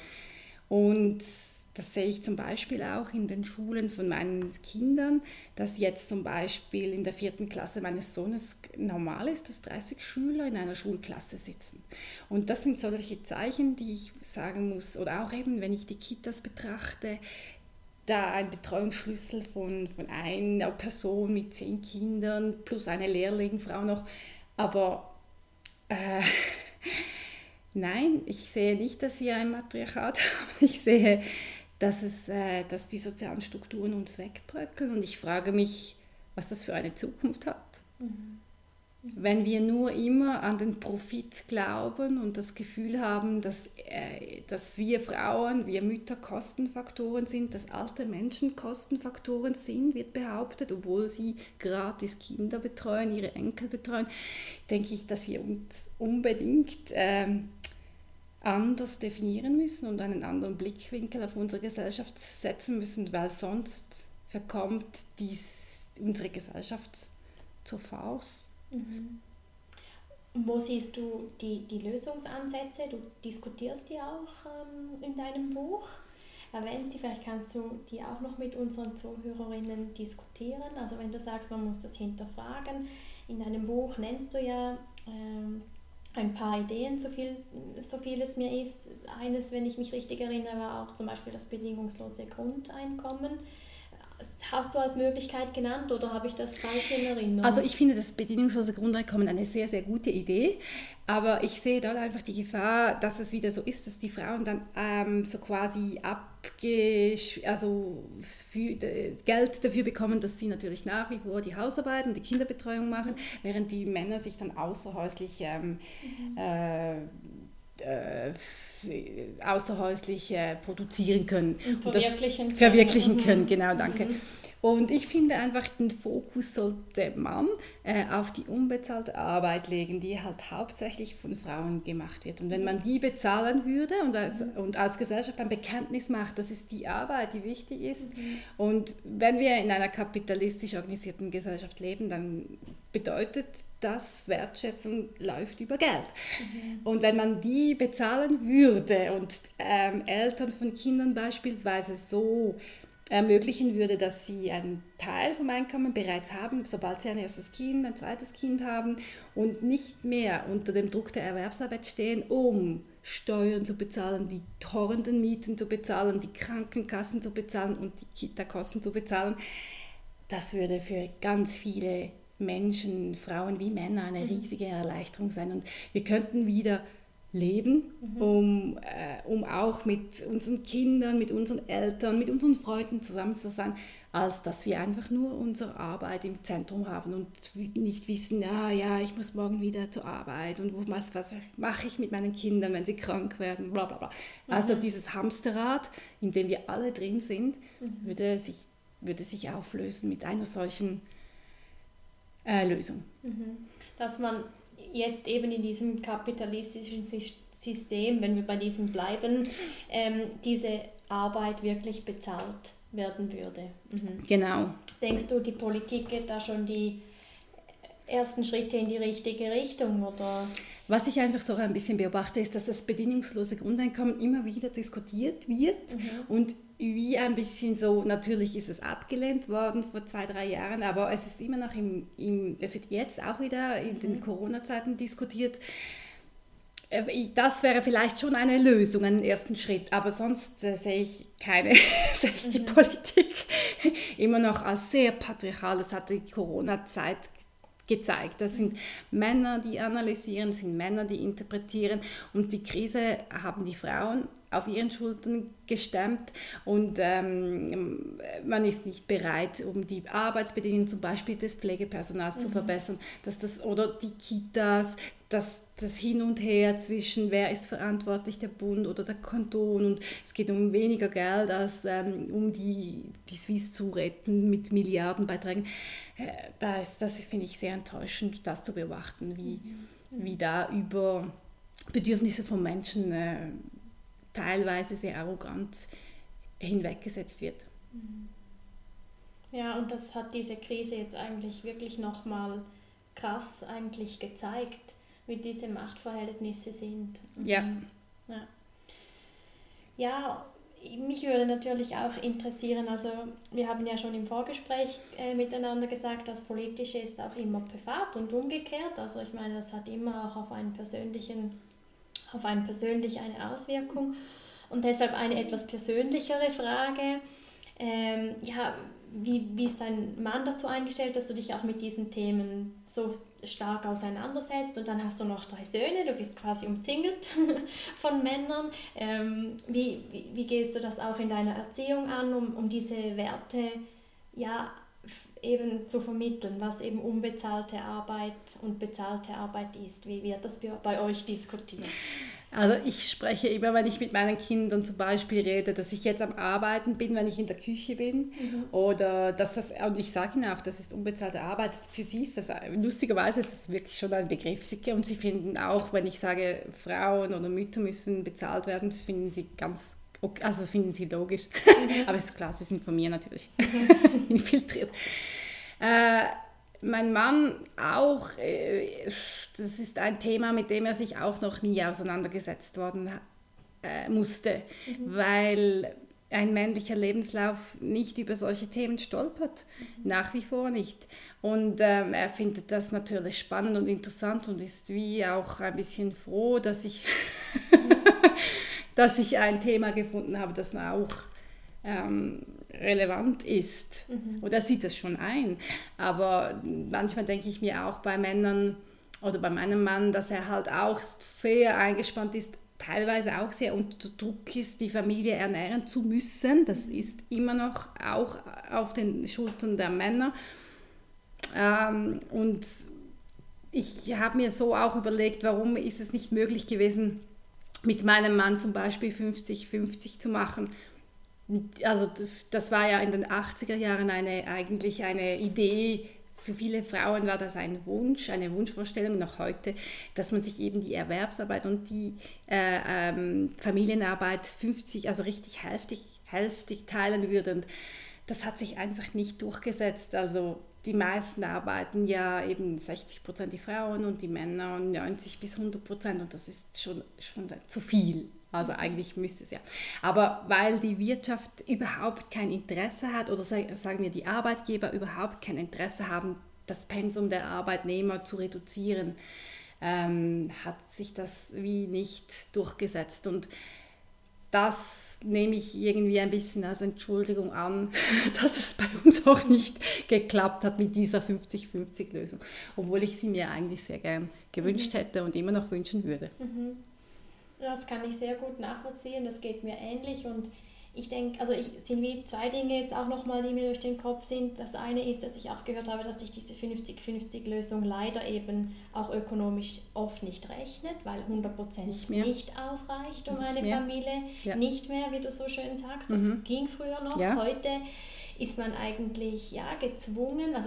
Und das sehe ich zum Beispiel auch in den Schulen von meinen Kindern, dass jetzt zum Beispiel in der vierten Klasse meines Sohnes normal ist, dass dreißig Schüler in einer Schulklasse sitzen. Und das sind solche Zeichen, die ich sagen muss, oder auch eben, wenn ich die Kitas betrachte, da ein Betreuungsschlüssel von, von einer Person mit zehn Kindern plus eine Lehrlingfrau noch, aber äh, nein, ich sehe nicht, dass wir ein Matriarchat haben. Ich sehe, dass, es, äh, dass die sozialen Strukturen uns wegbröckeln und ich frage mich, was das für eine Zukunft hat. Mhm. Wenn wir nur immer an den Profit glauben und das Gefühl haben, dass, äh, dass wir Frauen, wir Mütter Kostenfaktoren sind, dass alte Menschen Kostenfaktoren sind, wird behauptet, obwohl sie gratis Kinder betreuen, ihre Enkel betreuen, denke ich, dass wir uns unbedingt ähm, anders definieren müssen und einen anderen Blickwinkel auf unsere Gesellschaft setzen müssen, weil sonst verkommt dies, unsere Gesellschaft zur Farce. Mhm. Wo siehst du die, die Lösungsansätze? Du diskutierst die auch ähm, in deinem Buch. Erwähnst die, vielleicht kannst du die auch noch mit unseren Zuhörerinnen diskutieren. Also wenn du sagst, man muss das hinterfragen. In deinem Buch nennst du ja ähm, ein paar Ideen, so viel, so viel es mir ist. Eines, wenn ich mich richtig erinnere, war auch zum Beispiel das bedingungslose Grundeinkommen. Hast du als Möglichkeit genannt oder habe ich das falsch in Erinnerung? Also ich finde das bedingungslose Grundeinkommen eine sehr, sehr gute Idee, aber ich sehe dort einfach die Gefahr, dass es wieder so ist, dass die Frauen dann ähm, so quasi abge also für, Geld dafür bekommen, dass sie natürlich nach wie vor die Hausarbeit und die Kinderbetreuung machen, während die Männer sich dann außerhäuslich ähm, mhm. äh, äh, außerhäuslich äh, produzieren können. Und verwirklichen und das können. Verwirklichen können, mhm. genau, danke. Mhm. Und ich finde einfach, den Fokus sollte man äh, auf die unbezahlte Arbeit legen, die halt hauptsächlich von Frauen gemacht wird. Und wenn man die bezahlen würde und als, mhm. und als Gesellschaft ein Bekenntnis macht, das ist die Arbeit, die wichtig ist. Mhm. Und wenn wir in einer kapitalistisch organisierten Gesellschaft leben, dann bedeutet das, Wertschätzung läuft über Geld. Mhm. Und wenn man die bezahlen würde und ähm, Eltern von Kindern beispielsweise so ermöglichen würde, dass sie einen Teil vom Einkommen bereits haben, sobald sie ein erstes Kind, ein zweites Kind haben und nicht mehr unter dem Druck der Erwerbsarbeit stehen, um Steuern zu bezahlen, die horrenden Mieten zu bezahlen, die Krankenkassen zu bezahlen und die Kita-Kosten zu bezahlen. Das würde für ganz viele Menschen, Frauen wie Männer, eine riesige Erleichterung sein. Und wir könnten wieder leben, mhm. um, äh, um auch mit unseren Kindern, mit unseren Eltern, mit unseren Freunden zusammen zu sein, als dass wir einfach nur unsere Arbeit im Zentrum haben und nicht wissen, ja, ja, ich muss morgen wieder zur Arbeit und was, was mache ich mit meinen Kindern, wenn sie krank werden, bla bla bla. Mhm. Also dieses Hamsterrad, in dem wir alle drin sind, mhm. würde sich, würde sich auflösen mit einer solchen äh, Lösung. Mhm. Dass man jetzt eben in diesem kapitalistischen System, wenn wir bei diesem bleiben, ähm, diese Arbeit wirklich bezahlt werden würde. Mhm. Genau. Denkst du, die Politik geht da schon die ersten Schritte in die richtige Richtung, oder? Was ich einfach so ein bisschen beobachte, ist, dass das bedingungslose Grundeinkommen immer wieder diskutiert wird mhm. und wie ein bisschen so, natürlich ist es abgelehnt worden vor zwei, drei Jahren, aber es ist immer noch im, im es wird jetzt auch wieder in mhm. den Corona-Zeiten diskutiert. Das wäre vielleicht schon eine Lösung, einen ersten Schritt, aber sonst äh, sehe ich keine, sehe ich die mhm. Politik immer noch als sehr patriarchal. Das hat die Corona-Zeit gezeigt. Das sind Männer, die analysieren, das sind Männer, die interpretieren, und die Krise haben die Frauen auf ihren Schultern gestemmt, und ähm, man ist nicht bereit, um die Arbeitsbedingungen zum Beispiel des Pflegepersonals mhm. zu verbessern, dass das, oder die Kitas, dass das Hin und Her zwischen wer ist verantwortlich, der Bund oder der Kanton, und es geht um weniger Geld als ähm, um die, die Swiss zu retten mit Milliardenbeiträgen. Äh, das, das ist, finde ich, sehr enttäuschend, das zu beobachten, wie, mhm. wie da über Bedürfnisse von Menschen äh, teilweise sehr arrogant hinweggesetzt wird. Ja, und das hat diese Krise jetzt eigentlich wirklich nochmal krass eigentlich gezeigt, wie diese Machtverhältnisse sind. Ja. Ja. Ja, mich würde natürlich auch interessieren, also wir haben ja schon im Vorgespräch äh, miteinander gesagt, das Politische ist auch immer privat und umgekehrt. Also ich meine, das hat immer auch auf einen persönlichen, auf einen persönlich eine Auswirkung. Und deshalb eine etwas persönlichere Frage. Ähm, ja, wie, wie ist dein Mann dazu eingestellt, dass du dich auch mit diesen Themen so stark auseinandersetzt? Und dann hast du noch drei Söhne, du bist quasi umzingelt von Männern. Ähm, wie, wie, wie gehst du das auch in deiner Erziehung an, um, um diese Werte ja, eben zu vermitteln, was eben unbezahlte Arbeit und bezahlte Arbeit ist? Wie wird das bei euch diskutiert? Also ich spreche immer, wenn ich mit meinen Kindern zum Beispiel rede, dass ich jetzt am Arbeiten bin, wenn ich in der Küche bin. Mhm. Oder dass das, und ich sage ihnen auch, das ist unbezahlte Arbeit. Für sie ist das, lustigerweise ist das wirklich schon ein Begriff. Und sie finden auch, wenn ich sage, Frauen oder Mütter müssen bezahlt werden, das finden sie ganz, okay, also das finden sie logisch. Mhm. Aber es ist klar, sie sind von mir natürlich mhm. infiltriert. Äh, Mein Mann auch, das ist ein Thema, mit dem er sich auch noch nie auseinandergesetzt worden äh, musste, mhm. weil ein männlicher Lebenslauf nicht über solche Themen stolpert, mhm. nach wie vor nicht. Und ähm, er findet das natürlich spannend und interessant und ist wie auch ein bisschen froh, dass ich, mhm. dass ich ein Thema gefunden habe, das auch ähm, relevant ist. Mhm. Oder sieht das schon ein. Aber manchmal denke ich mir auch bei Männern oder bei meinem Mann, dass er halt auch sehr eingespannt ist, teilweise auch sehr unter Druck ist, die Familie ernähren zu müssen. Das ist immer noch auch auf den Schultern der Männer. Ähm, und ich habe mir so auch überlegt, warum ist es nicht möglich gewesen, mit meinem Mann zum Beispiel fünfzig fünfzig zu machen. Also das war ja in den achtziger Jahren eine, eigentlich eine Idee, für viele Frauen war das ein Wunsch, eine Wunschvorstellung noch heute, dass man sich eben die Erwerbsarbeit und die äh, ähm, Familienarbeit fünfzig, also richtig hälftig, hälftig teilen würde, und das hat sich einfach nicht durchgesetzt. Also die meisten arbeiten ja eben sechzig Prozent die Frauen und die Männer neunzig bis hundert Prozent, und das ist schon, schon zu viel. Also eigentlich müsste es ja. Aber weil die Wirtschaft überhaupt kein Interesse hat, oder sagen wir die Arbeitgeber überhaupt kein Interesse haben, das Pensum der Arbeitnehmer zu reduzieren, ähm, hat sich das wie nicht durchgesetzt. Und das nehme ich irgendwie ein bisschen als Entschuldigung an, dass es bei uns auch nicht geklappt hat mit dieser fünfzig fünfzig Lösung. Obwohl ich sie mir eigentlich sehr gern gewünscht hätte und immer noch wünschen würde. Mhm. Das kann ich sehr gut nachvollziehen, das geht mir ähnlich, und ich denke, also es sind wie zwei Dinge jetzt auch nochmal, die mir durch den Kopf sind. Das eine ist, dass ich auch gehört habe, dass sich diese fünfzig fünfzig Lösung leider eben auch ökonomisch oft nicht rechnet, weil hundert Prozent nicht, nicht ausreicht, um nicht eine mehr. Familie, ja. nicht mehr, wie du so schön sagst, das mhm. ging früher noch, ja. Heute ist man eigentlich ja gezwungen, also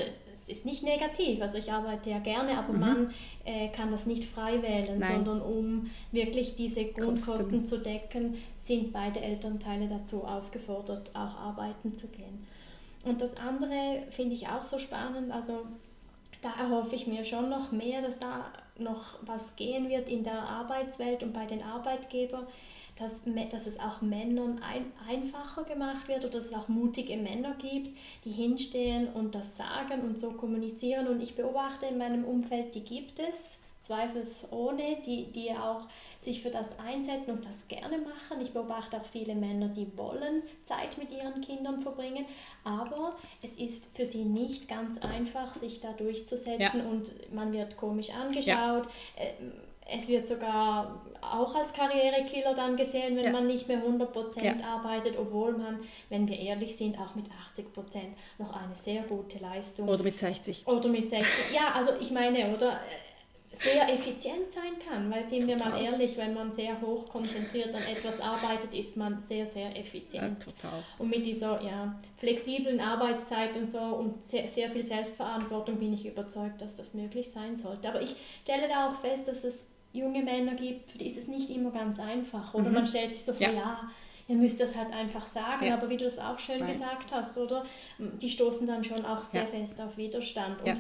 ist nicht negativ, also ich arbeite ja gerne, aber mhm. man äh, kann das nicht frei wählen, Nein. sondern um wirklich diese Grundkosten Kosten. zu decken, sind beide Elternteile dazu aufgefordert, auch arbeiten zu gehen. Und das andere finde ich auch so spannend, also da erhoffe ich mir schon noch mehr, dass da noch was gehen wird in der Arbeitswelt und bei den Arbeitgebern, dass, dass es auch Männern ein, einfacher gemacht wird oder dass es auch mutige Männer gibt, die hinstehen und das sagen und so kommunizieren. Und ich beobachte in meinem Umfeld, die gibt es, zweifelsohne, die, die auch sich für das einsetzen und das gerne machen. Ich beobachte auch viele Männer, die wollen Zeit mit ihren Kindern verbringen, aber es ist für sie nicht ganz einfach, sich da durchzusetzen ja. und man wird komisch angeschaut. Ja. Es wird sogar auch als Karrierekiller dann gesehen, wenn ja. man nicht mehr hundert Prozent ja. arbeitet, obwohl man, wenn wir ehrlich sind, auch mit achtzig Prozent noch eine sehr gute Leistung... Oder mit sechzig. Oder mit sechzig, ja, also ich meine, oder... sehr effizient sein kann, weil sind total. wir mal ehrlich, wenn man sehr hoch konzentriert an etwas arbeitet, ist man sehr, sehr effizient. Ja, total. Und mit dieser ja, flexiblen Arbeitszeit und so und sehr, sehr viel Selbstverantwortung bin ich überzeugt, dass das möglich sein sollte. Aber ich stelle da auch fest, dass es junge Männer gibt, für die ist es nicht immer ganz einfach. Oder mhm. man stellt sich so vor, ja, ja ihr müsst das halt einfach sagen, ja. aber wie du es auch schön Nein. gesagt hast, oder? Die stoßen dann schon auch sehr ja. fest auf Widerstand. Und ja.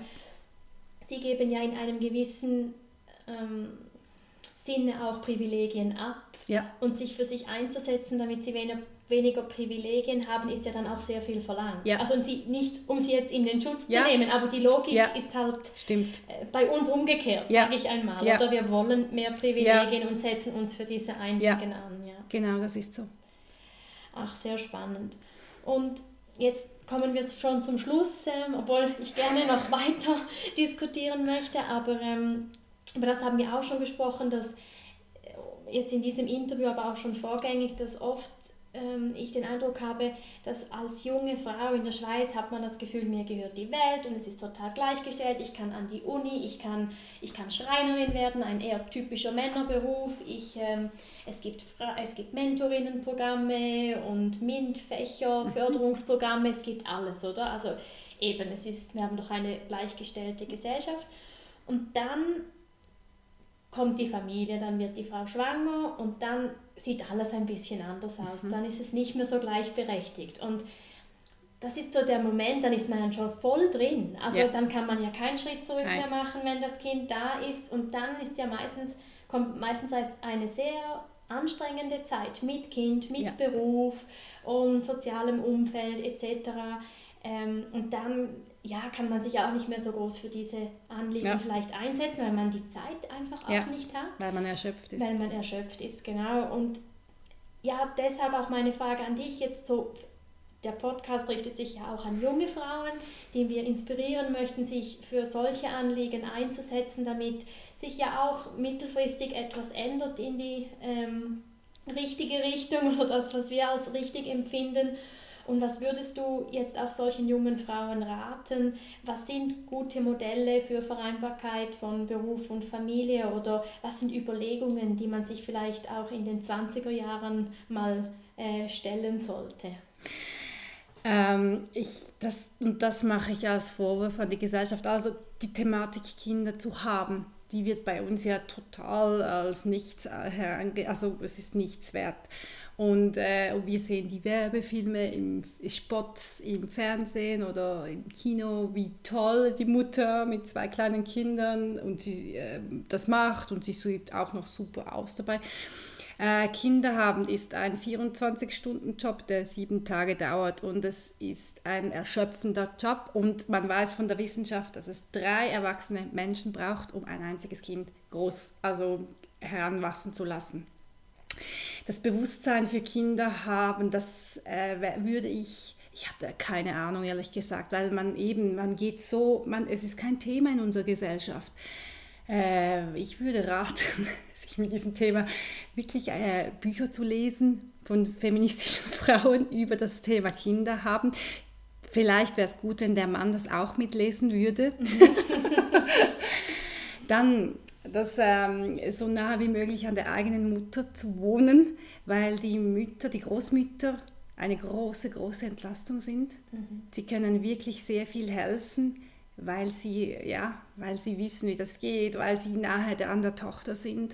sie geben ja in einem gewissen ähm, Sinne auch Privilegien ab. Ja. Und sich für sich einzusetzen, damit sie weniger, weniger Privilegien haben, ist ja dann auch sehr viel verlangt. Ja. Also sie, nicht, um sie jetzt in den Schutz ja. zu nehmen, aber die Logik ja. ist halt Stimmt. Äh, bei uns umgekehrt, ja. sage ich einmal. Ja. Oder wir wollen mehr Privilegien ja. und setzen uns für diese Einrichtungen ja. an. Ja. Genau, das ist so. Ach, sehr spannend. Und jetzt kommen wir schon zum Schluss, ähm, obwohl ich gerne noch weiter diskutieren möchte, aber ähm, über das haben wir auch schon gesprochen, dass jetzt in diesem Interview, aber auch schon vorgängig, dass oft ähm, ich den Eindruck habe, dass als junge Frau in der Schweiz hat man das Gefühl, mir gehört die Welt und es ist total gleichgestellt, ich kann an die Uni, ich kann, ich kann Schreinerin werden, ein eher typischer Männerberuf, ich, ähm, es gibt, es gibt Mentorinnenprogramme und MINT-Fächer, Förderungsprogramme, es gibt alles, oder? Also eben, es ist, wir haben doch eine gleichgestellte Gesellschaft und dann kommt die Familie, dann wird die Frau schwanger und dann sieht alles ein bisschen anders aus. Mhm. Dann ist es nicht mehr so gleichberechtigt. Und das ist so der Moment, dann ist man dann schon voll drin. Also ja. dann kann man ja keinen Schritt zurück Nein. mehr machen, wenn das Kind da ist. Und dann ist ja meistens, kommt meistens eine sehr anstrengende Zeit mit Kind, mit ja. Beruf und sozialem Umfeld et cetera. Ähm, und dann ja, kann man sich auch nicht mehr so groß für diese Anliegen ja. vielleicht einsetzen, weil man die Zeit einfach ja, auch nicht hat. Weil man erschöpft ist. Weil man erschöpft ist, genau. Und ja, deshalb auch meine Frage an dich jetzt so, der Podcast richtet sich ja auch an junge Frauen, die wir inspirieren möchten, sich für solche Anliegen einzusetzen, damit sich ja auch mittelfristig etwas ändert in die ähm, richtige Richtung oder das, was wir als richtig empfinden. Und was würdest du jetzt auch solchen jungen Frauen raten? Was sind gute Modelle für Vereinbarkeit von Beruf und Familie oder was sind Überlegungen, die man sich vielleicht auch in den zwanziger Jahren mal äh, stellen sollte? Ähm, ich, das, und das mache ich als Vorwurf an die Gesellschaft. Also die Thematik, Kinder zu haben, die wird bei uns ja total als nichts herange... Also es ist nichts wert. Und, äh, und wir sehen die Werbefilme im Spots im Fernsehen oder im Kino, wie toll die Mutter mit zwei kleinen Kindern und sie äh, das macht und sie sieht auch noch super aus dabei. Äh, Kinder haben ist ein vierundzwanzig-Stunden-Job, der sieben Tage dauert und es ist ein erschöpfender Job und man weiß von der Wissenschaft, dass es drei erwachsene Menschen braucht, um ein einziges Kind groß, also heranwachsen zu lassen. Das Bewusstsein für Kinder haben, das äh, würde ich, ich hatte keine Ahnung, ehrlich gesagt, weil man eben, man geht so, man, es ist kein Thema in unserer Gesellschaft. Äh, ich würde raten, sich mit diesem Thema wirklich äh, Bücher zu lesen von feministischen Frauen über das Thema Kinder haben. Vielleicht wäre es gut, wenn der Mann das auch mitlesen würde. Dann das ähm, so nah wie möglich an der eigenen Mutter zu wohnen, weil die Mütter, die Großmütter eine große, große Entlastung sind. Mhm. Sie können wirklich sehr viel helfen. weil sie, ja, weil sie wissen, wie das geht, weil sie nahe an der Tochter sind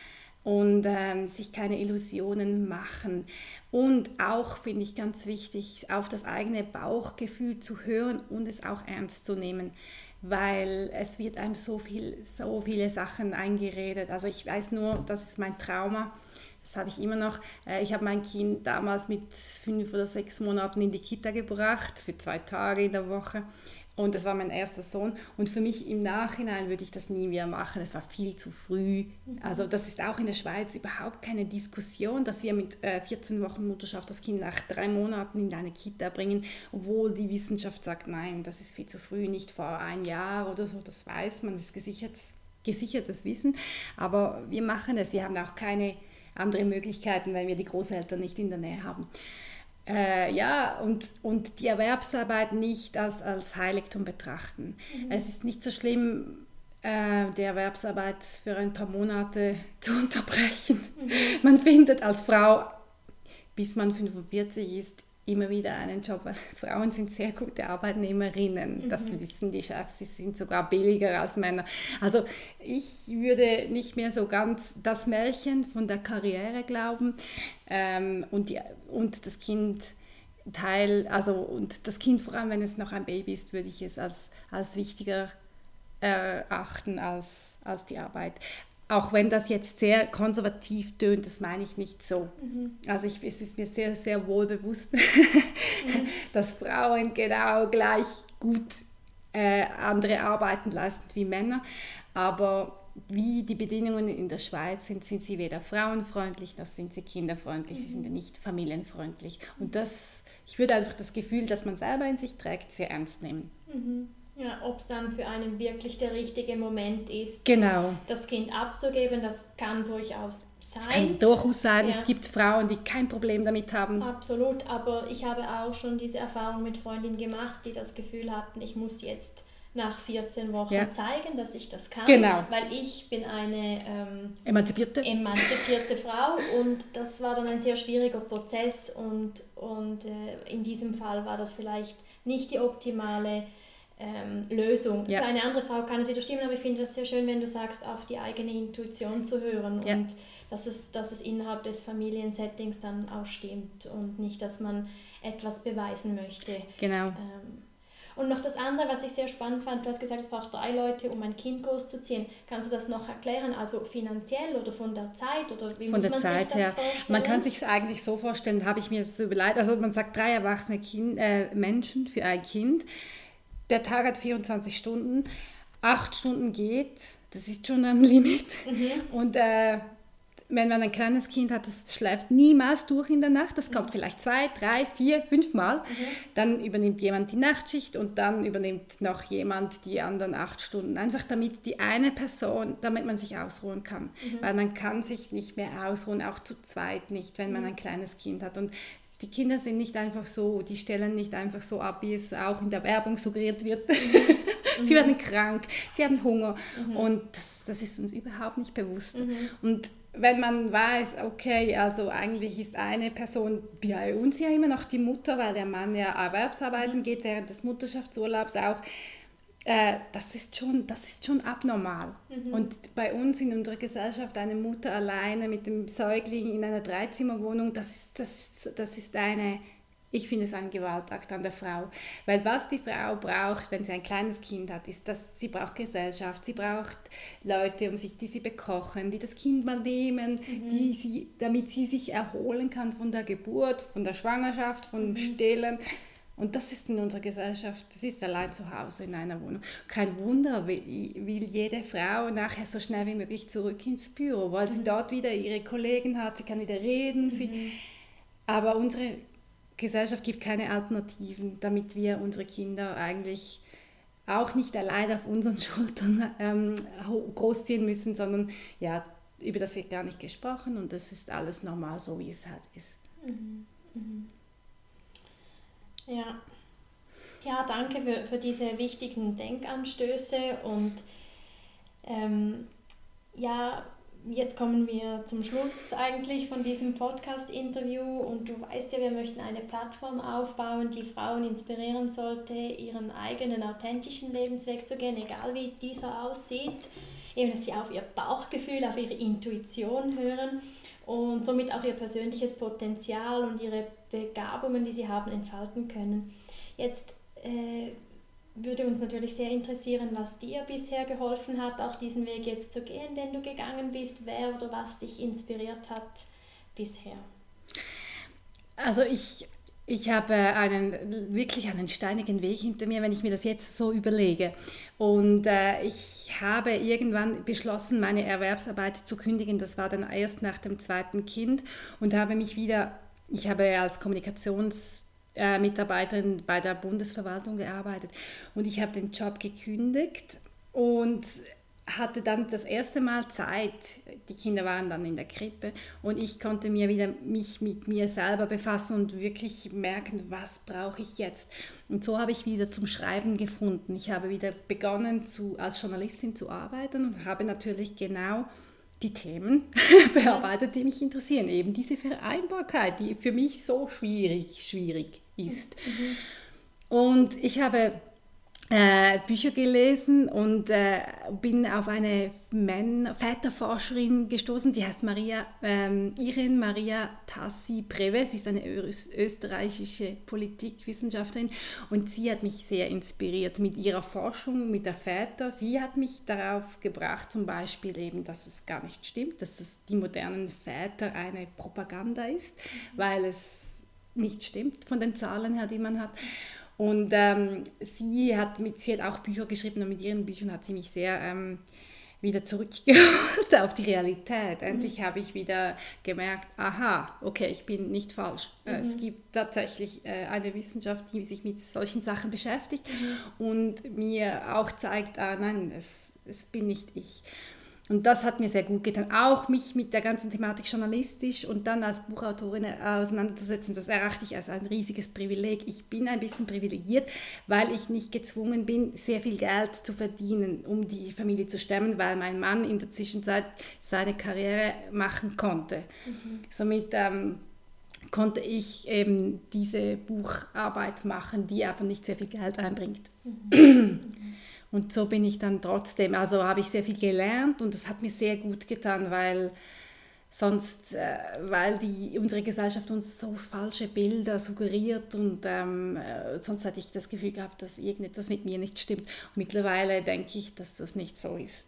und ähm, sich keine Illusionen machen. Und auch finde ich ganz wichtig, auf das eigene Bauchgefühl zu hören und es auch ernst zu nehmen, weil es wird einem so viel, so viele Sachen eingeredet. Also ich weiß nur, das ist mein Trauma. Das habe ich immer noch. Ich habe mein Kind damals mit fünf oder sechs Monaten in die Kita gebracht, für zwei Tage in der Woche. Und das war mein erster Sohn. Und für mich im Nachhinein würde ich das nie mehr machen. Es war viel zu früh. Also das ist auch in der Schweiz überhaupt keine Diskussion, dass wir mit vierzehn Wochen Mutterschaft das Kind nach drei Monaten in eine Kita bringen, obwohl die Wissenschaft sagt, nein, das ist viel zu früh, nicht vor ein Jahr oder so. Das weiß man, das ist gesichertes, gesichertes Wissen. Aber wir machen es. Wir haben auch keine andere Möglichkeiten, weil wir die Großeltern nicht in der Nähe haben. Äh, ja, und, und die Erwerbsarbeit nicht als, als Heiligtum betrachten. Mhm. Es ist nicht so schlimm, äh, die Erwerbsarbeit für ein paar Monate zu unterbrechen. Mhm. Man findet als Frau, bis man fünfundvierzig ist, immer wieder einen Job, weil Frauen sind sehr gute Arbeitnehmerinnen, mhm. das wissen die Chefs, sie sind sogar billiger als Männer. Also ich würde nicht mehr so ganz das Märchen von der Karriere glauben ähm, und, die, und das Kind Teil, also und das Kind, vor allem wenn es noch ein Baby ist, würde ich es als, als wichtiger erachten als, als die Arbeit. Auch wenn das jetzt sehr konservativ tönt, das meine ich nicht so. Mhm. Also ich, es ist mir sehr, sehr wohl bewusst, mhm. dass Frauen genau gleich gut äh, andere Arbeiten leisten wie Männer. Aber wie die Bedingungen in der Schweiz sind, sind sie weder frauenfreundlich, noch sind sie kinderfreundlich, mhm. sie sind nicht familienfreundlich. Und das, ich würde einfach das Gefühl, das man selber in sich trägt, sehr ernst nehmen. Mhm. Ja, ob es dann für einen wirklich der richtige Moment ist, genau. das Kind abzugeben, das kann durchaus sein. Es kann durchaus sein, ja. Es gibt Frauen, die kein Problem damit haben. Absolut, aber ich habe auch schon diese Erfahrung mit Freundinnen gemacht, die das Gefühl hatten, ich muss jetzt nach vierzehn Wochen ja. zeigen, dass ich das kann, genau. weil ich bin eine ähm, emanzipierte. emanzipierte Frau und das war dann ein sehr schwieriger Prozess und, und äh, in diesem Fall war das vielleicht nicht die optimale Ähm, Lösung. Ja. Für eine andere Frau kann es wieder stimmen, aber ich finde das sehr schön, wenn du sagst, auf die eigene Intuition zu hören ja. und dass es, dass es innerhalb des Familiensettings dann auch stimmt und nicht, dass man etwas beweisen möchte. Genau. Ähm, und noch das andere, was ich sehr spannend fand, du hast gesagt, es braucht drei Leute, um ein Kind großzuziehen. Kannst du das noch erklären, also finanziell oder von der Zeit? Oder wie von muss der man Zeit sich das her. vorstellen? Man kann sich es eigentlich so vorstellen, habe ich mir das so überlegt, also man sagt drei erwachsene kind, äh, Menschen für ein Kind. Der Tag hat vierundzwanzig Stunden, acht Stunden geht, das ist schon am Limit. Mhm. Und äh, wenn man ein kleines Kind hat, das schläft niemals durch in der Nacht, das kommt mhm. vielleicht zwei, drei, vier, fünf Mal. Mhm. Dann übernimmt jemand die Nachtschicht und dann übernimmt noch jemand die anderen acht Stunden. Einfach damit die eine Person, damit man sich ausruhen kann. Mhm. Weil man kann sich nicht mehr ausruhen, auch zu zweit nicht, wenn man ein kleines Kind hat. Und die Kinder sind nicht einfach so, die stellen nicht einfach so ab, wie es auch in der Werbung suggeriert wird. Mhm. Sie werden krank, sie haben Hunger mhm. und das, das ist uns überhaupt nicht bewusst. Mhm. Und wenn man weiß, okay, also eigentlich ist eine Person bei uns ja immer noch die Mutter, weil der Mann ja Erwerbsarbeiten geht während des Mutterschaftsurlaubs auch, Äh, das ist schon, das ist schon abnormal. Mhm. Und bei uns in unserer Gesellschaft eine Mutter alleine mit dem Säugling in einer Dreizimmerwohnung, das ist, das, das ist eine, ich finde es ein Gewaltakt an der Frau. Weil was die Frau braucht, wenn sie ein kleines Kind hat, ist, dass sie braucht Gesellschaft, sie braucht Leute um sich, die sie bekochen, die das Kind mal nehmen, mhm. die sie, damit sie sich erholen kann von der Geburt, von der Schwangerschaft, vom mhm. Stillen. Und das ist in unserer Gesellschaft, das ist allein zu Hause in einer Wohnung. Kein Wunder, will, will jede Frau nachher so schnell wie möglich zurück ins Büro, weil mhm. sie dort wieder ihre Kollegen hat, sie kann wieder reden. Mhm. Sie, aber unsere Gesellschaft gibt keine Alternativen, damit wir unsere Kinder eigentlich auch nicht allein auf unseren Schultern ähm, großziehen müssen, sondern ja, über das wird gar nicht gesprochen und das ist alles normal, so wie es halt ist. Mhm. Mhm. Ja. ja, danke für, für diese wichtigen Denkanstöße und ähm, ja, jetzt kommen wir zum Schluss eigentlich von diesem Podcast-Interview und du weißt ja, wir möchten eine Plattform aufbauen, die Frauen inspirieren sollte, ihren eigenen authentischen Lebensweg zu gehen, egal wie dieser aussieht, eben dass sie auf ihr Bauchgefühl, auf ihre Intuition hören und somit auch ihr persönliches Potenzial und ihre Begabungen, die sie haben, entfalten können. Jetzt äh, würde uns natürlich sehr interessieren, was dir bisher geholfen hat, auch diesen Weg jetzt zu gehen, den du gegangen bist, wer oder was dich inspiriert hat bisher. Also ich, ich habe einen, wirklich einen steinigen Weg hinter mir, wenn ich mir das jetzt so überlege. Und äh, ich habe irgendwann beschlossen, meine Erwerbsarbeit zu kündigen. Das war dann erst nach dem zweiten Kind und habe mich wieder, ich habe als Kommunikations Äh, Mitarbeiterin bei der Bundesverwaltung gearbeitet und ich habe den Job gekündigt und hatte dann das erste Mal Zeit, die Kinder waren dann in der Krippe und ich konnte mir wieder mich mit mir selber befassen und wirklich merken, was brauche ich jetzt. Und so habe ich wieder zum Schreiben gefunden. Ich habe wieder begonnen zu, als Journalistin zu arbeiten und habe natürlich genau die Themen bearbeitet, die mich interessieren. Eben diese Vereinbarkeit, die für mich so schwierig, schwierig ist. Mhm. Und ich habe äh, Bücher gelesen und äh, bin auf eine Männer- Väterforscherin gestoßen, die heißt Maria, ähm, Irene Maria Tassi-Brewe. Sie ist eine österreichische Politikwissenschaftlerin und sie hat mich sehr inspiriert mit ihrer Forschung, mit der Väter. Sie hat mich darauf gebracht, zum Beispiel eben, dass es gar nicht stimmt, dass das die modernen Väter eine Propaganda ist, weil es nicht stimmt von den Zahlen her, die man hat. Und ähm, sie, hat mit, sie hat auch Bücher geschrieben und mit ihren Büchern hat sie mich sehr ähm, wieder zurückgeholt auf die Realität. Endlich mhm. habe ich wieder gemerkt, aha, okay, ich bin nicht falsch. Mhm. Es gibt tatsächlich äh, eine Wissenschaft, die sich mit solchen Sachen beschäftigt mhm. und mir auch zeigt, ah nein, es, es bin nicht ich. Und das hat mir sehr gut getan, auch mich mit der ganzen Thematik journalistisch und dann als Buchautorin auseinanderzusetzen, das erachte ich als ein riesiges Privileg. Ich bin ein bisschen privilegiert, weil ich nicht gezwungen bin, sehr viel Geld zu verdienen, um die Familie zu stemmen, weil mein Mann in der Zwischenzeit seine Karriere machen konnte. Mhm. Somit ähm, konnte ich eben diese Bucharbeit machen, die aber nicht sehr viel Geld einbringt. Mhm. Und so bin ich dann trotzdem, also habe ich sehr viel gelernt und das hat mir sehr gut getan, weil sonst, äh, weil die, unsere Gesellschaft uns so falsche Bilder suggeriert und ähm, äh, sonst hatte ich das Gefühl gehabt, dass irgendetwas mit mir nicht stimmt. Und mittlerweile denke ich, dass das nicht so ist.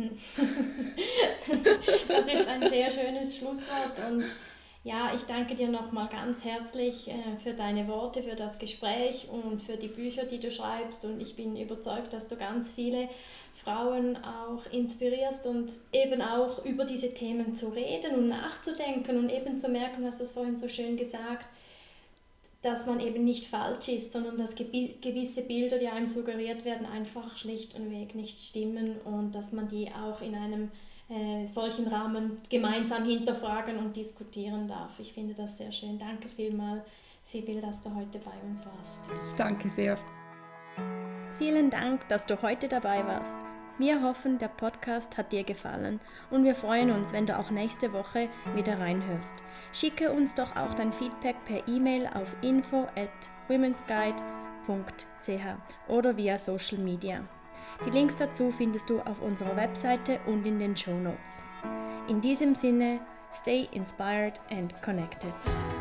Das ist ein sehr schönes Schlusswort und ja, ich danke dir nochmal ganz herzlich äh, für deine Worte, für das Gespräch und für die Bücher, die du schreibst. Und ich bin überzeugt, dass du ganz viele Frauen auch inspirierst und eben auch über diese Themen zu reden und nachzudenken und eben zu merken, du hast das vorhin so schön gesagt, dass man eben nicht falsch ist, sondern dass gewisse Bilder, die einem suggeriert werden, einfach schlicht und weg nicht stimmen und dass man die auch in einem Äh, solchen Rahmen gemeinsam hinterfragen und diskutieren darf. Ich finde das sehr schön. Danke vielmals, Sibyl, dass du heute bei uns warst. Ich danke sehr. Vielen Dank, dass du heute dabei warst. Wir hoffen, der Podcast hat dir gefallen und wir freuen uns, wenn du auch nächste Woche wieder reinhörst. Schicke uns doch auch dein Feedback per E-Mail auf info at womensguide punkt c h oder via Social Media. Die Links dazu findest du auf unserer Webseite und in den Shownotes. In diesem Sinne, stay inspired and connected.